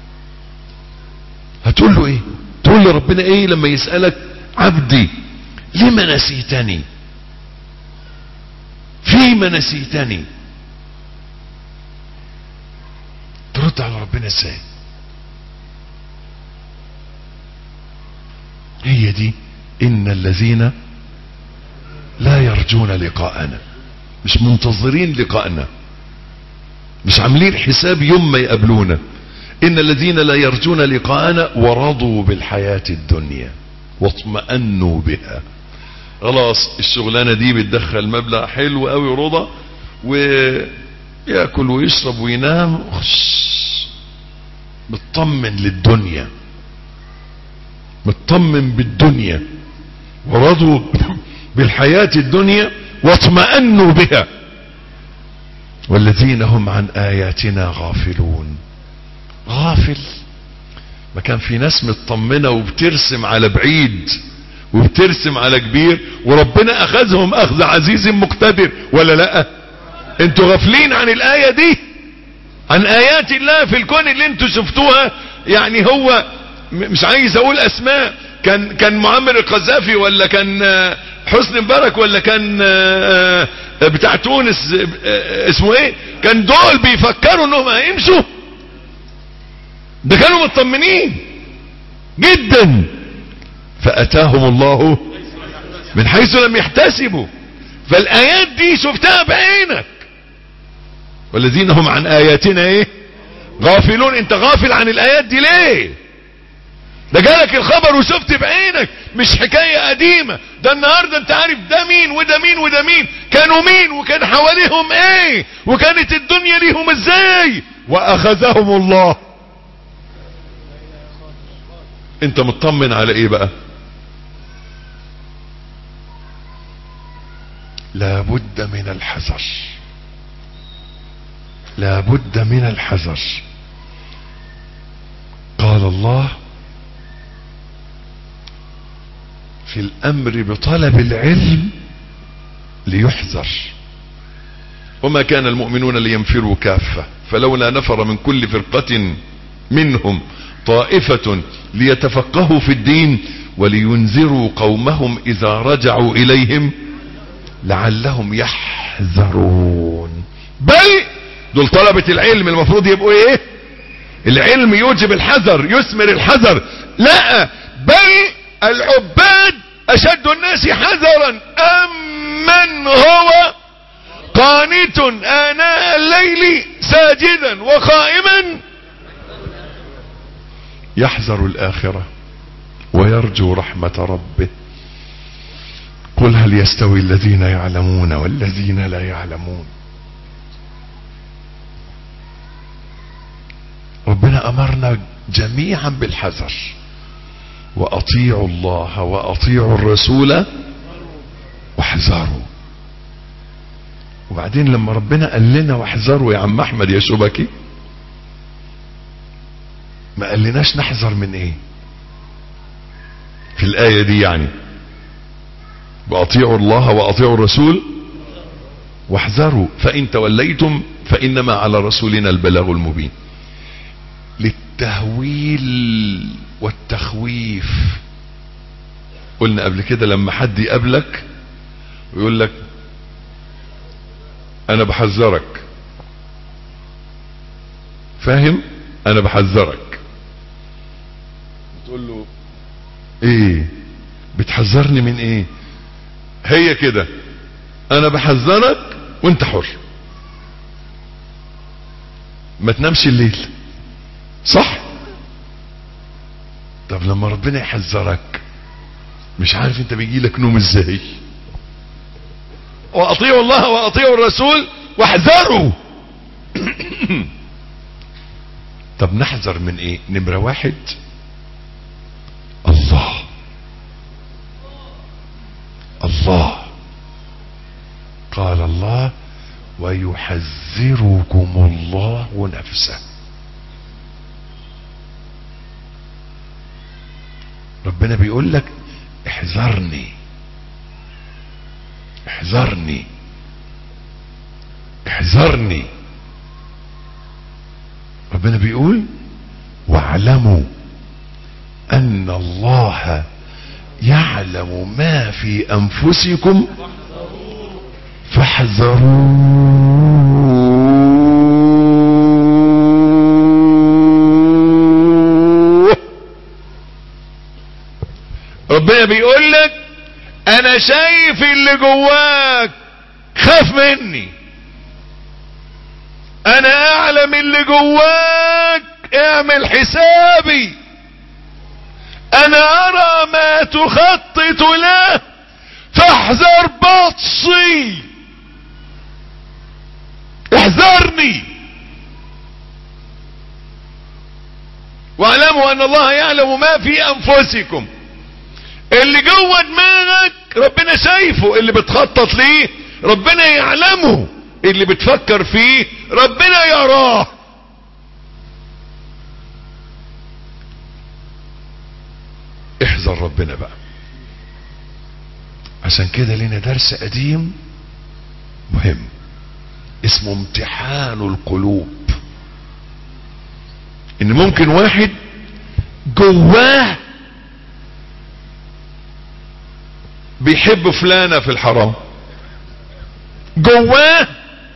هتقول له ايه؟ تقول له ربنا ايه لما يسألك عبدي لما نسيتني؟ فيما نسيتني؟ ترد على ربنا ازاي؟ هي دي ان الذين لا يرجون لقاءنا، مش منتظرين لقاءنا، مش عاملين حساب يوم ما يقابلونا. ان الذين لا يرجون لقاءنا ورضوا بالحياة الدنيا واطمأنوا بها. خلاص الشغلانة دي بتدخل مبلغ حلو قوي رضا، ويأكل ويشرب وينام، مطمن للدنيا، مطمن بالدنيا. ورضوا بالحياة الدنيا واطمأنوا بها والذين هم عن آياتنا غافلون. غافل؟ ما كان في ناس مطمنة وبترسم على بعيد وبترسم على كبير، وربنا اخذهم اخذ عزيز مقتدر ولا لا؟ انتوا غافلين عن الآية دي، عن آيات الله في الكون اللي انتوا شفتوها. يعني هو مش عايز اقول اسماء، كان كان معمر القذافي ولا كان حسني مبارك ولا كان بتاع تونس اسمه ايه، كان دول بيفكروا انهم هيمشوا؟ ده كانوا مطمنين جدا، فاتاهم الله من حيث لم يحتسبوا. فالايات دي شفتها بعينك. والذين هم عن اياتنا ايه غافلون. انت غافل عن الايات دي ليه؟ ده جالك الخبر وشفت بعينك، مش حكاية قديمة. ده النهاردة انت عارف ده مين وده مين وده مين، كانوا مين وكان حواليهم ايه وكانت الدنيا ليهم ازاي، واخذهم الله. انت مطمن على ايه بقى؟ لابد من الحذر، لابد من الحذر. قال الله في الامر بطلب العلم ليحذر. وما كان المؤمنون لينفروا كافة فلولا نفر من كل فرقة منهم طائفة ليتفقهوا في الدين ولينذروا قومهم اذا رجعوا اليهم لعلهم يحذرون. بل دول طلبة العلم المفروض يبقوا ايه؟ العلم يوجب الحذر، يثمر الحذر. لا، بل العباد اشد الناس حذرا امن هو قانت اناء الليل ساجدا وقائما يحذر الاخرة ويرجو رحمة ربه. قل هل يستوي الذين يعلمون والذين لا يعلمون. ربنا امرنا جميعا بالحذر. واطيعوا الله واطيعوا الرسول واحذروا. وبعدين لما ربنا قال لنا واحذروا يا عم احمد يا شبكي، ما قال لناش نحذر من ايه في الايه دي؟ يعني واطيعوا الله واطيعوا الرسول واحذروا فان توليتم فانما على رسولنا البلاغ المبين. للتهويل والتخويف. قلنا قبل كده لما حد يقابلك ويقول لك انا بحذرك، فاهم؟ انا بحذرك، تقول له ايه بتحذرني من ايه؟ هي كده، انا بحذرك وانت حر، ما تنامش الليل، صح؟ طب لما ربنا يحذرك مش عارف انت بيجي لك نوم ازاي. واطيعوا الله واطيعوا الرسول واحذروا. طب نحذر من ايه؟ نمرة واحد الله. الله قال الله ويحذركم الله نفسه. ربنا بيقول لك احذرني احذرني احذرني. ربنا بيقول واعلموا ان الله يعلم ما في انفسكم فاحذروه. ربنا بيقول لك انا شايف اللي جواك، خاف مني. انا اعلم اللي جواك، اعمل حسابي. انا ارى ما تخطط له فاحذر بطشي، احذرني. واعلموا ان الله يعلم ما في انفسكم. اللي جوه دماغك ربنا شايفه، اللي بتخطط ليه ربنا يعلمه، اللي بتفكر فيه ربنا يراه. احذر ربنا بقى. عشان كده لنا درس قديم مهم اسمه امتحان القلوب. ان ممكن واحد جواه بيحب فلانة في الحرام، جواه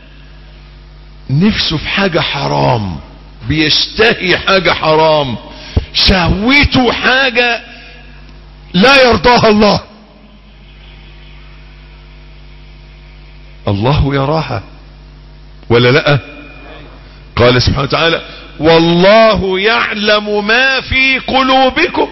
نفسه في حاجة حرام، بيشتهي حاجة حرام، شهوته حاجة لا يرضاها الله. الله يراها ولا لا؟ قال سبحانه وتعالى والله يعلم ما في قلوبكم،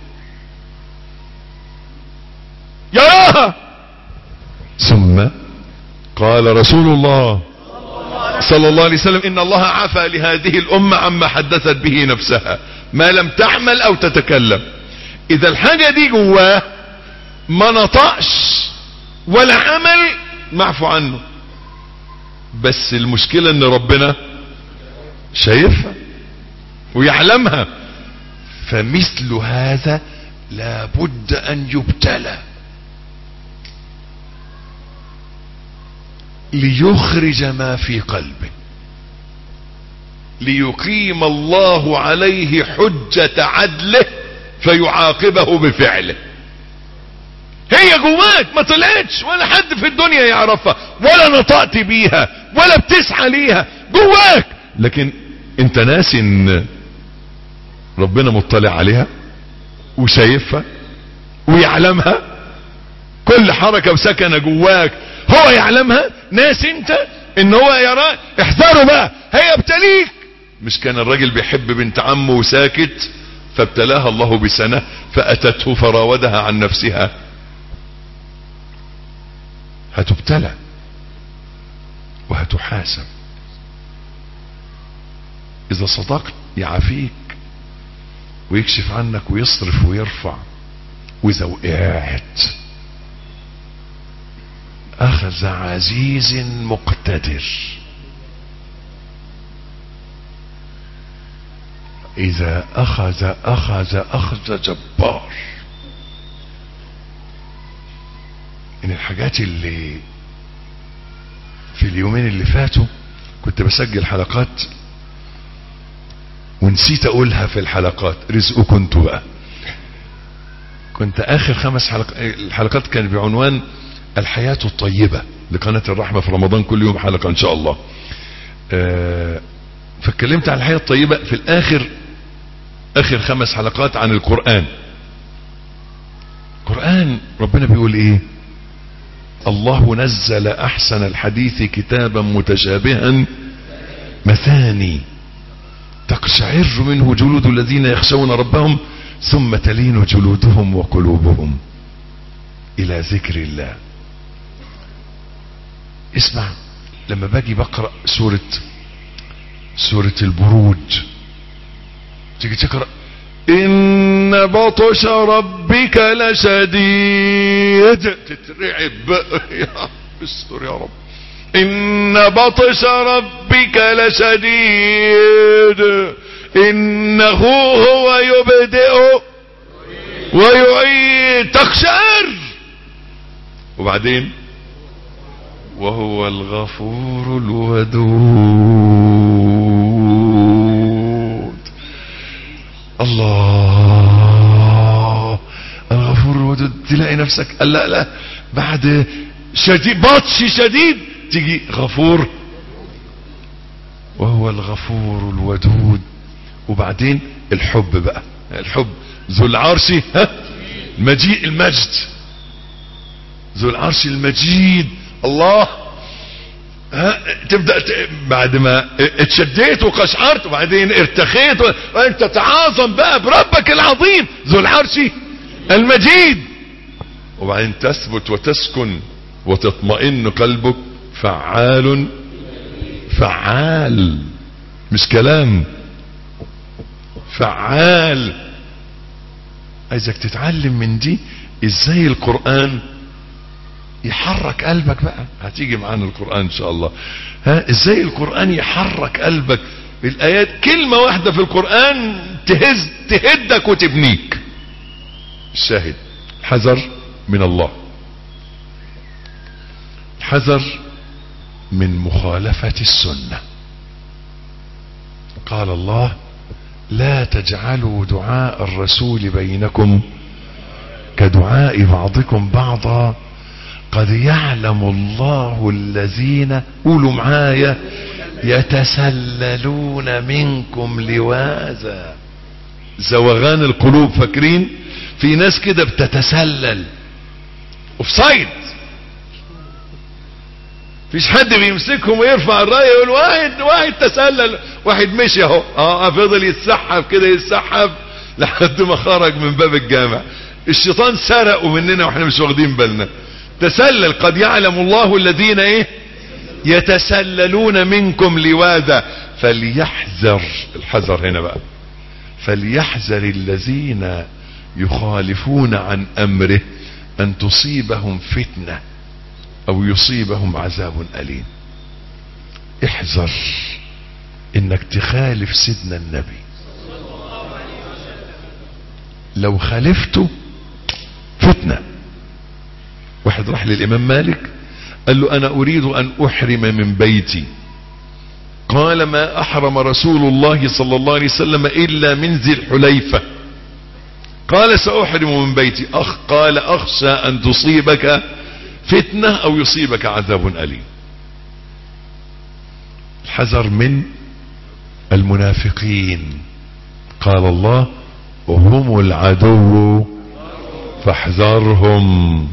يراها. ثم قال رسول الله صلى الله عليه وسلم ان الله عفى لهذه الامة عما حدثت به نفسها ما لم تعمل او تتكلم. اذا الحاجة دي جواه ما نطقش ولا عمل معفو عنه، بس المشكلة ان ربنا شايفها ويعلمها. فمثل هذا لابد ان يبتلى ليخرج ما في قلبه، ليقيم الله عليه حجة عدله فيعاقبه بفعله. هي جواك ما طلعتش ولا حد في الدنيا يعرفها ولا نطقت بيها ولا بتسعى ليها، جواك، لكن انت ناسي ان ربنا مطلع عليها وشايفها ويعلمها. كل حركة وسكنة جواك هو يعلمها، ناس انت ان هو يرى. احذروا بقى، هي ابتليك. مش كان الراجل بيحب بنت عمه وساكت فابتلاها الله بسنة فأتته فراودها عن نفسها؟ هتبتلى وهتحاسب. اذا صدقت يعافيك ويكشف عنك ويصرف ويرفع، واذا وقعت اخذ عزيز مقتدر. اذا اخذ اخذ اخذ جبار. ان الحاجات اللي في اليومين اللي فاتوا كنت بسجل حلقات ونسيت اقولها في الحلقات، رزقكم انتوا بقى. كنت اخر خمس حلقات، الحلقات كانت بعنوان الحياة الطيبة لقناة الرحمة في رمضان، كل يوم حلقة ان شاء الله. أه فاتكلمت عن الحياة الطيبة. في الاخر اخر خمس حلقات عن القرآن. القرآن ربنا بيقول ايه؟ الله نزل احسن الحديث كتابا متشابها مثاني تقشعر منه جلود الذين يخشون ربهم ثم تلين جلودهم وقلوبهم الى ذكر الله. اسمع، لما باجي بقرأ سورة سورة البروج، تيجي تقرأ ان بطش ربك لشديد، تترعب يا استر يا رب. ان بطش ربك لشديد انه هو يبدئ ويعيد، تقشعر. وبعدين وهو الغفور الودود. الله، الغفور الودود. تلاقي نفسك لا لا بعد شديد بطش شديد تيجي غفور، وهو الغفور الودود. وبعدين الحب بقى، الحب ذو العرش ها المجيد، المجد ذو العرش المجيد الله. ها تبدأ ت... بعد ما اتشديت وقشعرت وبعدين ارتخيت وانت تعاظم بقى بربك العظيم ذو العرش المجيد. وبعدين تثبت وتسكن وتطمئن قلبك. فعال فعال، مش كلام، فعال. عايزك تتعلم من دي ازاي القرآن يحرك قلبك بقى. هتيجي معانا القرآن ان شاء الله. ها ازاي القرآن يحرك قلبك. الايات كلمة واحدة في القرآن تهز تهدك وتبنيك. الشاهد حذر من الله، حذر من مخالفة السنة. قال الله لا تجعلوا دعاء الرسول بينكم كدعاء بعضكم بعضا قد يعلم الله الذين، قولوا معايا، يتسللون منكم لواذا. زوغان القلوب. فاكرين في ناس كده بتتسلل اوفسايد، فيش حد بيمسكهم ويرفع الرايه يقول واحد واحد تسلل، واحد مشي اهو، اه فضل يتسحب كده يتسحب لحد ما خرج من باب الجامع. الشيطان سرقه مننا واحنا مش واخدين بالنا. تسلل، قد يعلم الله الذين ايه يتسللون منكم لواذا فليحذر، الحذر هنا بقى، فليحذر الذين يخالفون عن امره ان تصيبهم فتنة او يصيبهم عذاب اليم. احذر انك تخالف سيدنا النبي، لو خالفته فتنة. واحد راح للامام مالك قال له انا اريد ان احرم من بيتي، قال ما احرم رسول الله صلى الله عليه وسلم الا من ذي الحليفة، قال ساحرم من بيتي، اخ قال اخشى ان تصيبك فتنة او يصيبك عذاب اليم. الحذر من المنافقين، قال الله وهم العدو فاحذرهم.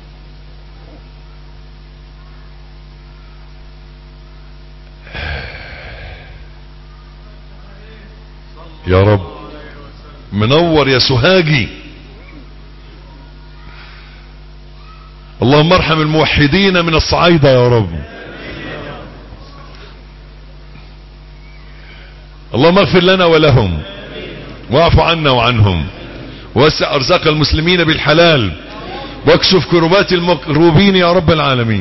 يا رب منور يا سهاجي. اللهم ارحم الموحدين من الصعايدة يا رب. اللهم اغفر لنا ولهم واعف عنا وعنهم، ووسع ارزاق المسلمين بالحلال، واكشف كربات المكروبين يا رب العالمين.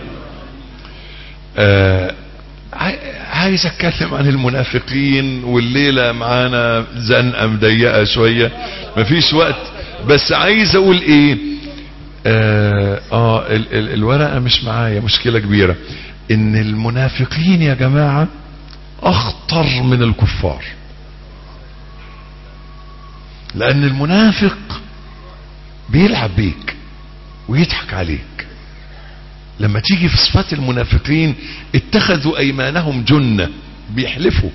آه عايز اتكلم عن المنافقين، والليلة معانا زنقة مضيقة شوية مفيش وقت، بس عايز اقول ايه. اه, آه ال ال الورقة مش معايا، مشكلة كبيرة ان المنافقين يا جماعة اخطر من الكفار، لان المنافق بيلعب بيك ويضحك عليك. لما تيجي في صفات المنافقين اتخذوا ايمانهم جنة، بيحلفوا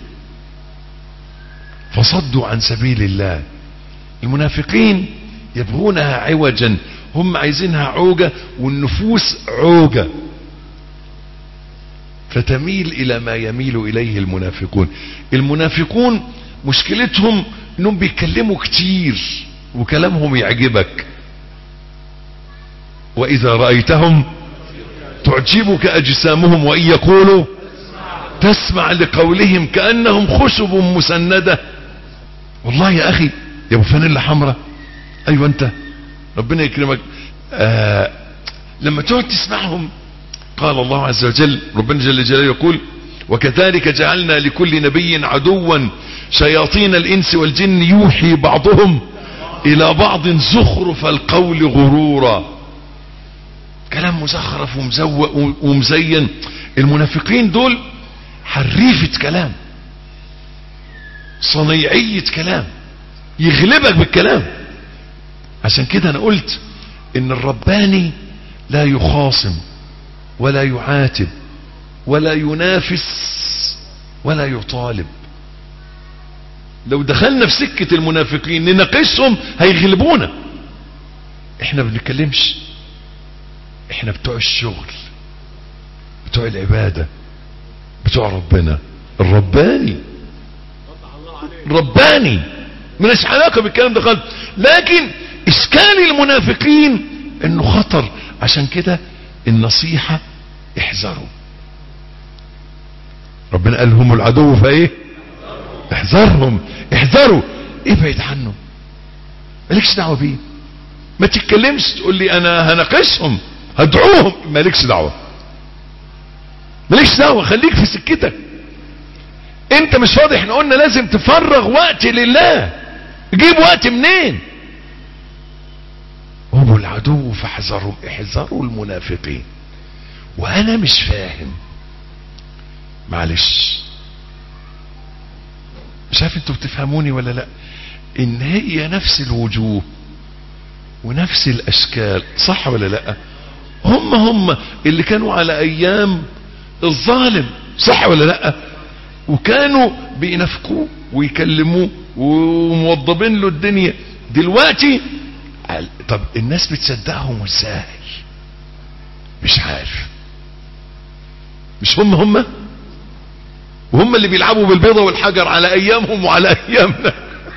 فصدوا عن سبيل الله. المنافقين يبغونها عوجا، هم عايزينها عوجة والنفوس عوجة، فتميل الى ما يميل اليه المنافقون. المنافقون مشكلتهم انهم بيتكلموا كتير وكلامهم يعجبك، واذا رأيتهم تعجبك اجسامهم وان يقولوا تسمع لقولهم كأنهم خشب مسندة. والله يا اخي يا ابو فانيلا حمراء، ايوه انت ربنا يكرمك، آه لما تقعد تسمعهم قال الله عز وجل، ربنا جل جلاله يقول وكذلك جعلنا لكل نبي عدوا شياطين الانس والجن يوحي بعضهم الى بعض زخرف القول غرورا. كلام مزخرف ومزوق ومزين. المنافقين دول حريفة كلام، صنيعية كلام، يغلبك بالكلام. عشان كده انا قلت ان الرباني لا يخاصم ولا يعاتب ولا ينافس ولا يطالب. لو دخلنا في سكة المنافقين نناقشهم هيغلبونا. احنا ما بنتكلمش، احنا بتوع الشغل، بتوع العبادة، بتوع ربنا. الرباني رباني ملهاش علاقة بالكلام ده خالص. لكن اشكال المنافقين انه خطر. عشان كده النصيحة احذروا. ربنا قال هم العدو فايه احذرهم، احذروا، ابعد عنه، مالكش دعوة بيه. ما تتكلمش تقول لي انا هناقشهم هدعوهم، مالكش دعوة، مالكش دعوة، خليك في سكتك. انت مش فاضي. احنا قلنا لازم تفرغ وقت لله. جيب وقت منين؟ هم العدو فاحذرهم، احذروا المنافقين. وانا مش فاهم، معلش مش عارف انتوا بتفهموني ولا لا، ان هي نفس الوجوه ونفس الاشكال، صح ولا لا؟ هم هم اللي كانوا على ايام الظالم، صح ولا لا؟ وكانوا بينافقوه ويكلموه وموضبين له الدنيا. دلوقتي طب الناس بتصدقهم ازاي؟ مش عارف. مش هم هم وهم اللي بيلعبوا بالبيضة والحجر على ايامهم وعلى ايامنا.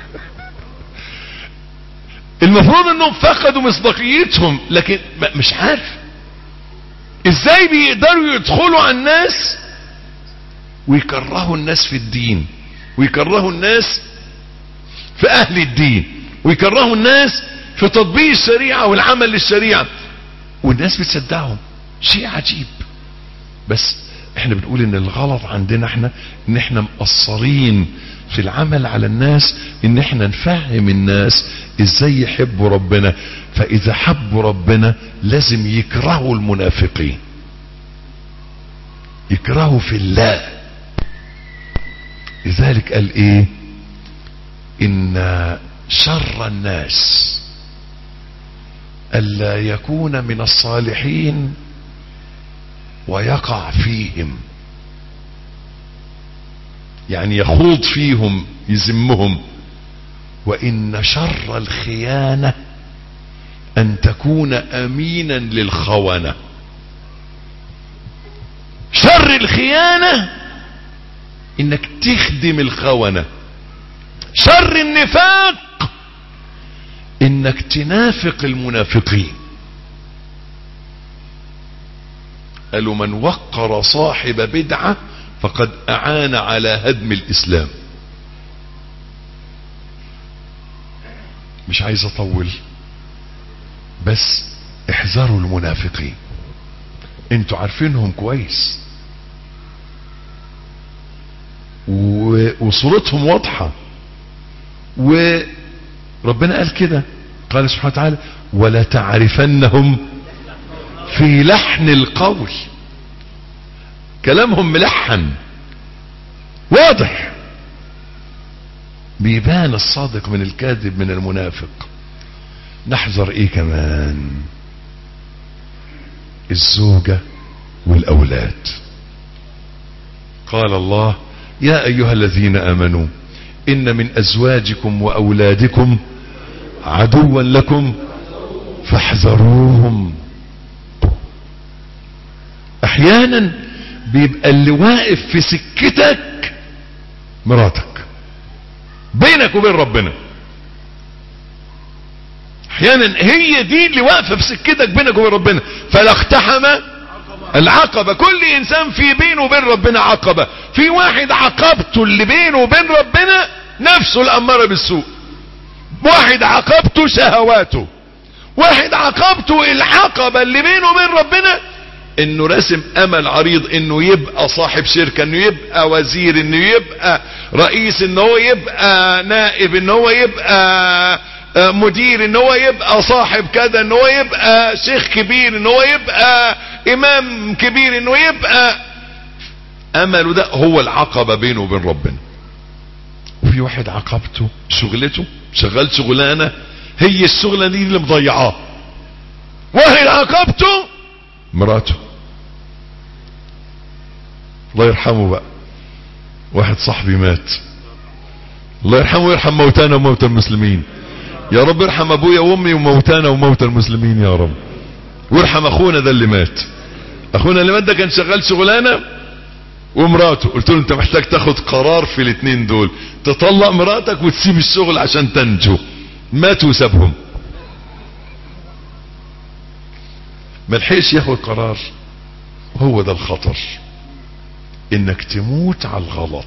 المفروض انهم فقدوا مصداقيتهم، لكن مش عارف ازاي بيقدروا يدخلوا على الناس ويكرهوا الناس في الدين، ويكرهوا الناس في اهل الدين، ويكرهوا الناس في تطبيق الشريعة والعمل للشريعة، والناس بتصدقهم. شيء عجيب. بس احنا بنقول ان الغلط عندنا احنا ان احنا مقصرين في العمل على الناس، ان احنا نفهم الناس ازاي يحبوا ربنا. فاذا حبوا ربنا لازم يكرهوا المنافقين، يكرهوا في الله. لذلك قال ايه؟ ان شر الناس الا يكون من الصالحين ويقع فيهم، يعني يخوض فيهم يذمهم. وان شر الخيانة ان تكون امينا للخونة. شر الخيانة انك تخدم الخونة. شر النفاق انك تنافق المنافقين. قالوا من وقر صاحب بدعة فقد اعان على هدم الاسلام. مش عايز اطول، بس احذروا المنافقين. انتوا عارفينهم كويس وصورتهم واضحة، وربنا قال كده، قال سبحانه وتعالى ولا تعرفنهم في لحن القول. كلامهم ملحن واضح، بيبان الصادق من الكاذب من المنافق. نحذر ايه كمان؟ الزوجة والاولاد. قال الله يا ايها الذين امنوا ان من ازواجكم واولادكم عدوا لكم فاحذروهم. احيانا بيبقى اللي واقف في سكتك مراتك، بينك وبين ربنا. احيانا هي دي اللي واقفه في سكتك بينك وبين ربنا. فلا اقتحم العقبة. كل انسان في بينه وبين ربنا عقبة. في واحد عقبته اللي بينه وبين ربنا نفسه الاماره بالسوء، واحد عقبته شهواته، واحد عقبته العقبة اللي بينه وبين ربنا انه راسم امل عريض انه يبقى صاحب شركة، انه يبقى وزير، انه يبقى رئيس، انه هو يبقى نائب، انه هو يبقى مدير، انه هو يبقى صاحب كذا، انه هو يبقى شيخ كبير، انه هو يبقى امام كبير، انه يبقى. امله ده هو العقبة بينه وبين ربنا. وفي واحد عقبته شغلته، شغال شغلانة هي الشغلة دي اللي مضيعاه. واحد عقبته مراته. الله يرحمه بقى، واحد صاحبي مات، الله يرحمه ويرحم موتانا وموتى المسلمين. يا رب ارحم ابويا وامي وموتانا وموتى المسلمين يا رب، وارحم اخونا ده اللي مات. اخونا اللي مات ده كان شغال شغلانه ومراته. قلت له انت محتاج تاخد قرار في الاثنين دول، تطلق مراتك وتسيب الشغل عشان تنجو. مات وسابهم، ملحقش ياخد قرار. هو ده الخطر، انك تموت على الغلط.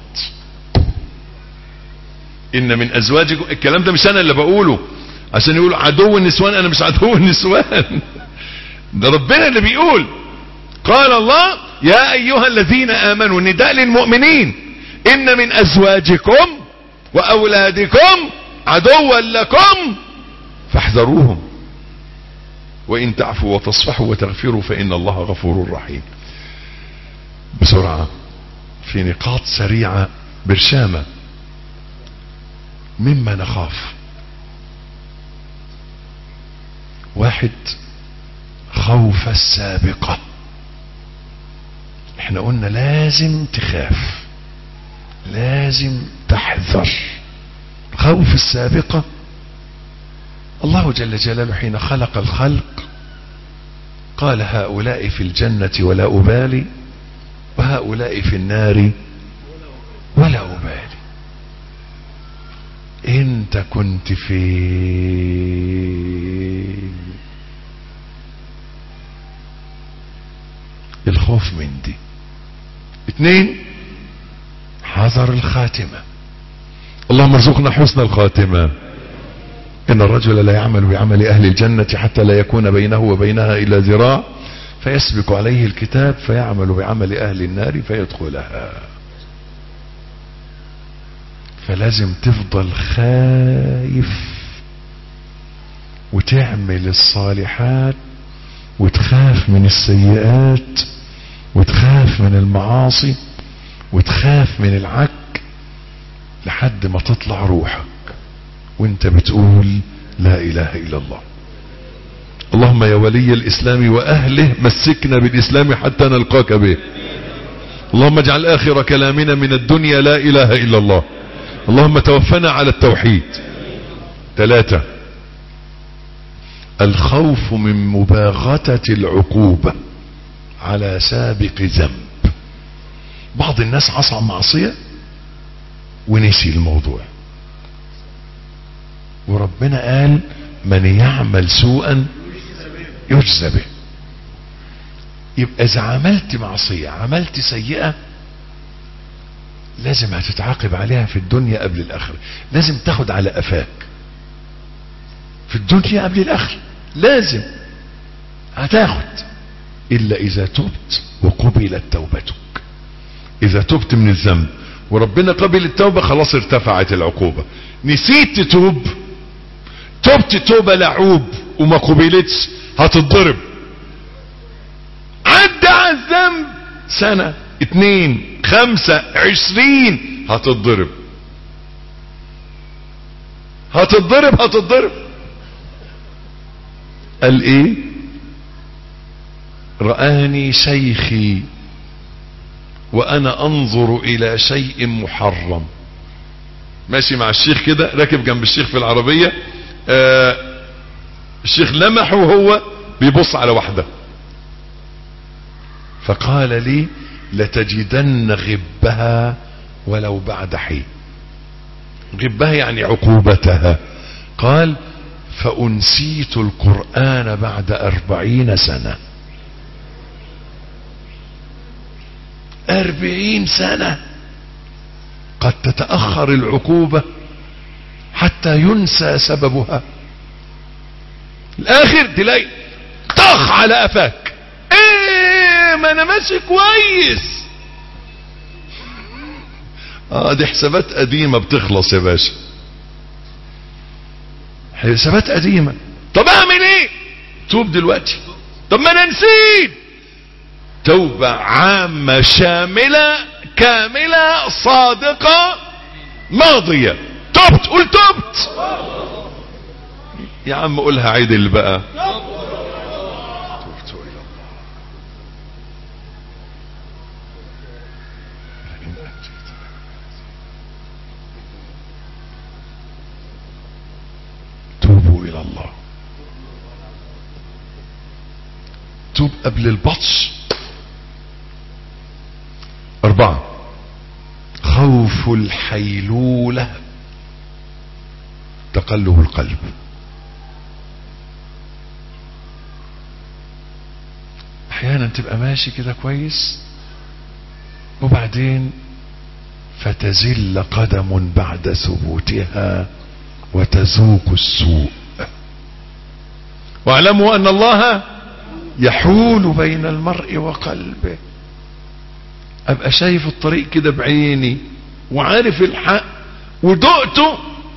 ان من ازواجكم، الكلام ده مش انا اللي بقوله عشان يقولوا عدو النسوان، انا مش عدو النسوان، ده ربنا اللي بيقول. قال الله يا ايها الذين امنوا، نداء للمؤمنين، ان من ازواجكم واولادكم عدوا لكم فاحذروهم وان تعفوا وتصفحوا وتغفروا فان الله غفور رحيم. بسرعة في نقاط سريعة برشامة مما نخاف. واحد، خوف السابقة. احنا قلنا لازم تخاف، لازم تحذر. خوف السابقة، الله جل جلاله حين خلق الخلق قال هؤلاء في الجنة ولا أبالي، وهؤلاء في النار ولا أبالي. انت كنت فين؟ الخوف من دي. اتنين، حذر الخاتمة. اللهم ارزقنا حسن الخاتمة. ان الرجل لا يعمل بعمل اهل الجنة حتى لا يكون بينه وبينها الا ذراع فيسبق عليه الكتاب فيعمل بعمل اهل النار فيدخلها. فلازم تفضل خايف وتعمل الصالحات وتخاف من السيئات وتخاف من المعاصي وتخاف من العك لحد ما تطلع روحك وانت بتقول لا اله الا الله. اللهم يا ولي الاسلام واهله مسكنا بالاسلام حتى نلقاك به. اللهم اجعل اخر كلامنا من الدنيا لا اله الا الله. اللهم توفنا على التوحيد. ثلاثة، الخوف من مباغتة العقوبة على سابق ذنب. بعض الناس عصى معصية ونسي الموضوع، وربنا قال من يعمل سوءا يجزى به. يبقى اذا عملت معصية عملت سيئة لازم هتتعاقب عليها في الدنيا قبل الاخرة. لازم تاخد على قفاك في الدنيا قبل الاخرة، لازم هتاخد، الا اذا تبت وقبلت توبتك. اذا تبت من الذنب وربنا قبل التوبة خلاص ارتفعت العقوبة. نسيت تتوب، تبت توبة لعوب وما قبلتش، هتتضرب. عدى على الذنب سنة اتنين خمسة عشرين هتتضرب هتتضرب هتتضرب. قال ايه؟ رآني شيخي وانا انظر الى شيء محرم. ماشي مع الشيخ كده، راكب جنب الشيخ في العربية، آه الشيخ لمحه وهو بيبص على واحدة، فقال لي لتجدن غبها ولو بعد حين. غبها يعني عقوبتها. قال فأنسيت القرآن بعد أربعين سنة. أربعين سنة قد تتأخر العقوبة حتى ينسى سببها. الآخر تلاقي طخ على قفاك. ايه ما انا ماشي كويس. اه دي حسابات قديمة بتخلص يا باشا، حسابات قديمة. طب اعمل ايه؟ توب دلوقتي. طب ما انا نسيت. توبة عامة شاملة كاملة صادقة ماضية. تبت، قول تبت يا عم، قولها عدل بقى. توبوا الى الله. توب قبل البطش. اربعة، خوف الحيلولة تقلب القلب. احيانا تبقى ماشي كده كويس وبعدين فتزل قدم بعد ثبوتها وتذوق السوء. واعلموا ان الله يحول بين المرء وقلبه. ابقى شايف الطريق كده بعيني وعارف الحق ودقته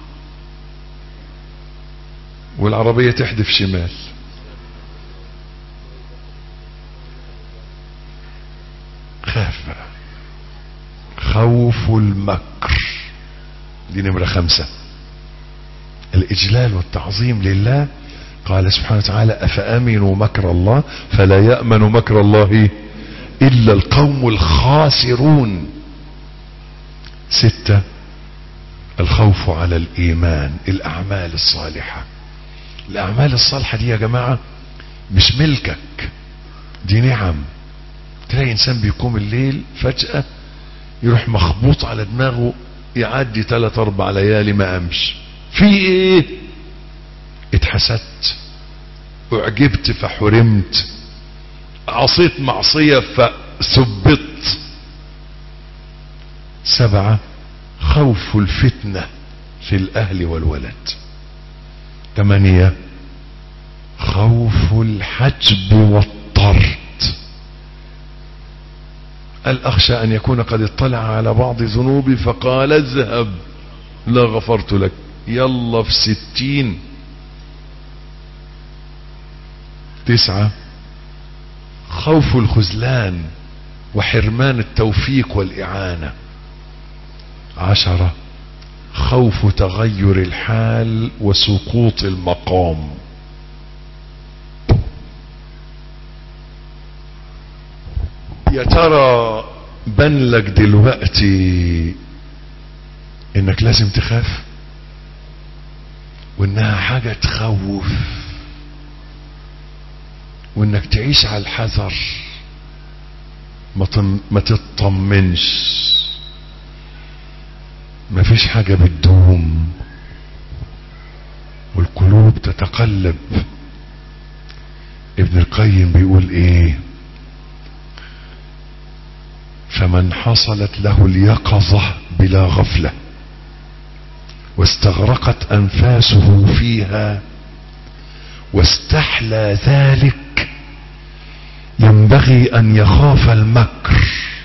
والعربية تحدف شمال. خاف بقى. خوف المكر دي نمرة خمسة. الإجلال والتعظيم لله. قال سبحانه وتعالى أفأمنوا مكر الله فلا يأمن مكر الله إلا القوم الخاسرون. ستة، الخوف على الإيمان. الأعمال الصالحة. الأعمال الصالحة دي يا جماعة مش ملكك، دي نعم تلاقي انسان بيقوم الليل فجأة يروح مخبوط على دماغه، يعدي ثلاث اربع ليالي ما قامش. في ايه؟ اتحسدت، اعجبت فحرمت، عصيت معصية فثبت. سبعة، خوف الفتنة في الاهل والولد. ثمانية، خوف الحجب والطرد. قال اخشى ان يكون قد اطلع على بعض ذنوبي فقال اذهب لا غفرت لك، يلا في ستين. تسعة، خوف الخذلان وحرمان التوفيق والإعانة. عشرة، خوف تغير الحال وسقوط المقام. يا ترى بان لك دلوقتي انك لازم تخاف، وانها حاجة تخوف، وانك تعيش على الحذر، ما ما تطمنش، ما فيش حاجة بتدوم، والقلوب تتقلب. ابن القيم بيقول ايه؟ فمن حصلت له اليقظة بلا غفلة واستغرقت انفاسه فيها واستحلى ذلك، ينبغي ان يخاف المكر،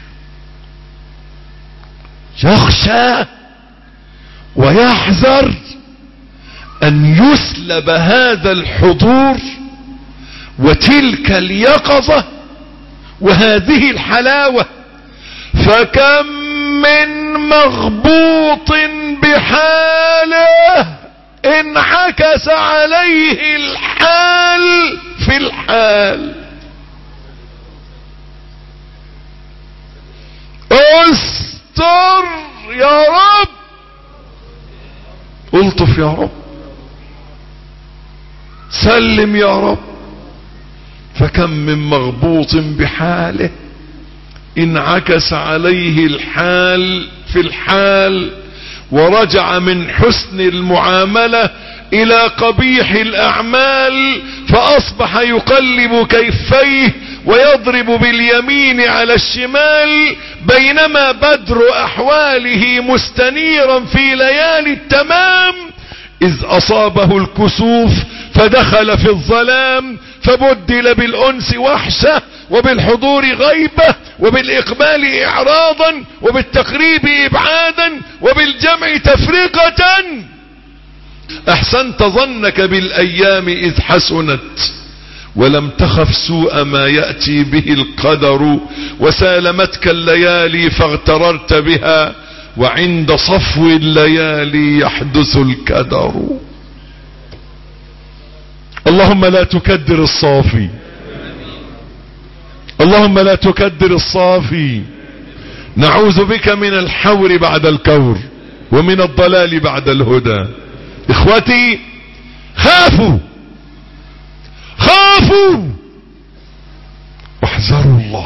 يخشى ويحذر ان يسلب هذا الحضور وتلك اليقظة وهذه الحلاوة. فكم من مغبوط بحاله انعكس عليه الحال في الحال. استر يا رب، الطف يا رب، سلم يا رب. فكم من مغبوط بحاله انعكس عليه الحال في الحال، ورجع من حسن المعاملة الى قبيح الاعمال، فاصبح يقلب كيفيه ويضرب باليمين على الشمال، بينما بدر احواله مستنيرا في ليالي التمام اذ اصابه الكسوف فدخل في الظلام، فبدل بالانس وحشة، وبالحضور غيبة، وبالاقبال اعراضا، وبالتقريب ابعادا، وبالجمع تفرقة. احسنت ظنك بالايام اذ حسنت، ولم تخف سوء ما يأتي به القدر، وسالمتك الليالي فاغتررت بها، وعند صفو الليالي يحدث الكدر. اللهم لا تكدر الصافي، اللهم لا تكدر الصافي. نعوذ بك من الحور بعد الكور، ومن الضلال بعد الهدى. اخوتي، خافوا خافوا واحذروا الله،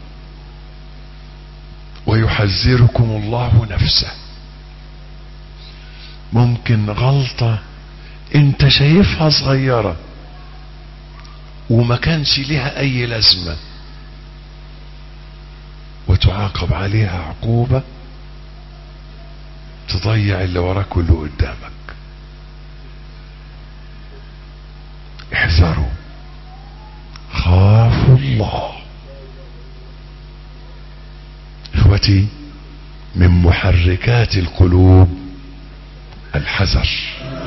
ويحذركم الله نفسه. ممكن غلطة انت شايفها صغيرة وما كانش لها اي لازمة، وتعاقب عليها عقوبة تضيع اللي وراك واللي قدامك. احذروا، خافوا الله. اخوتي، من محركات القلوب الحذر.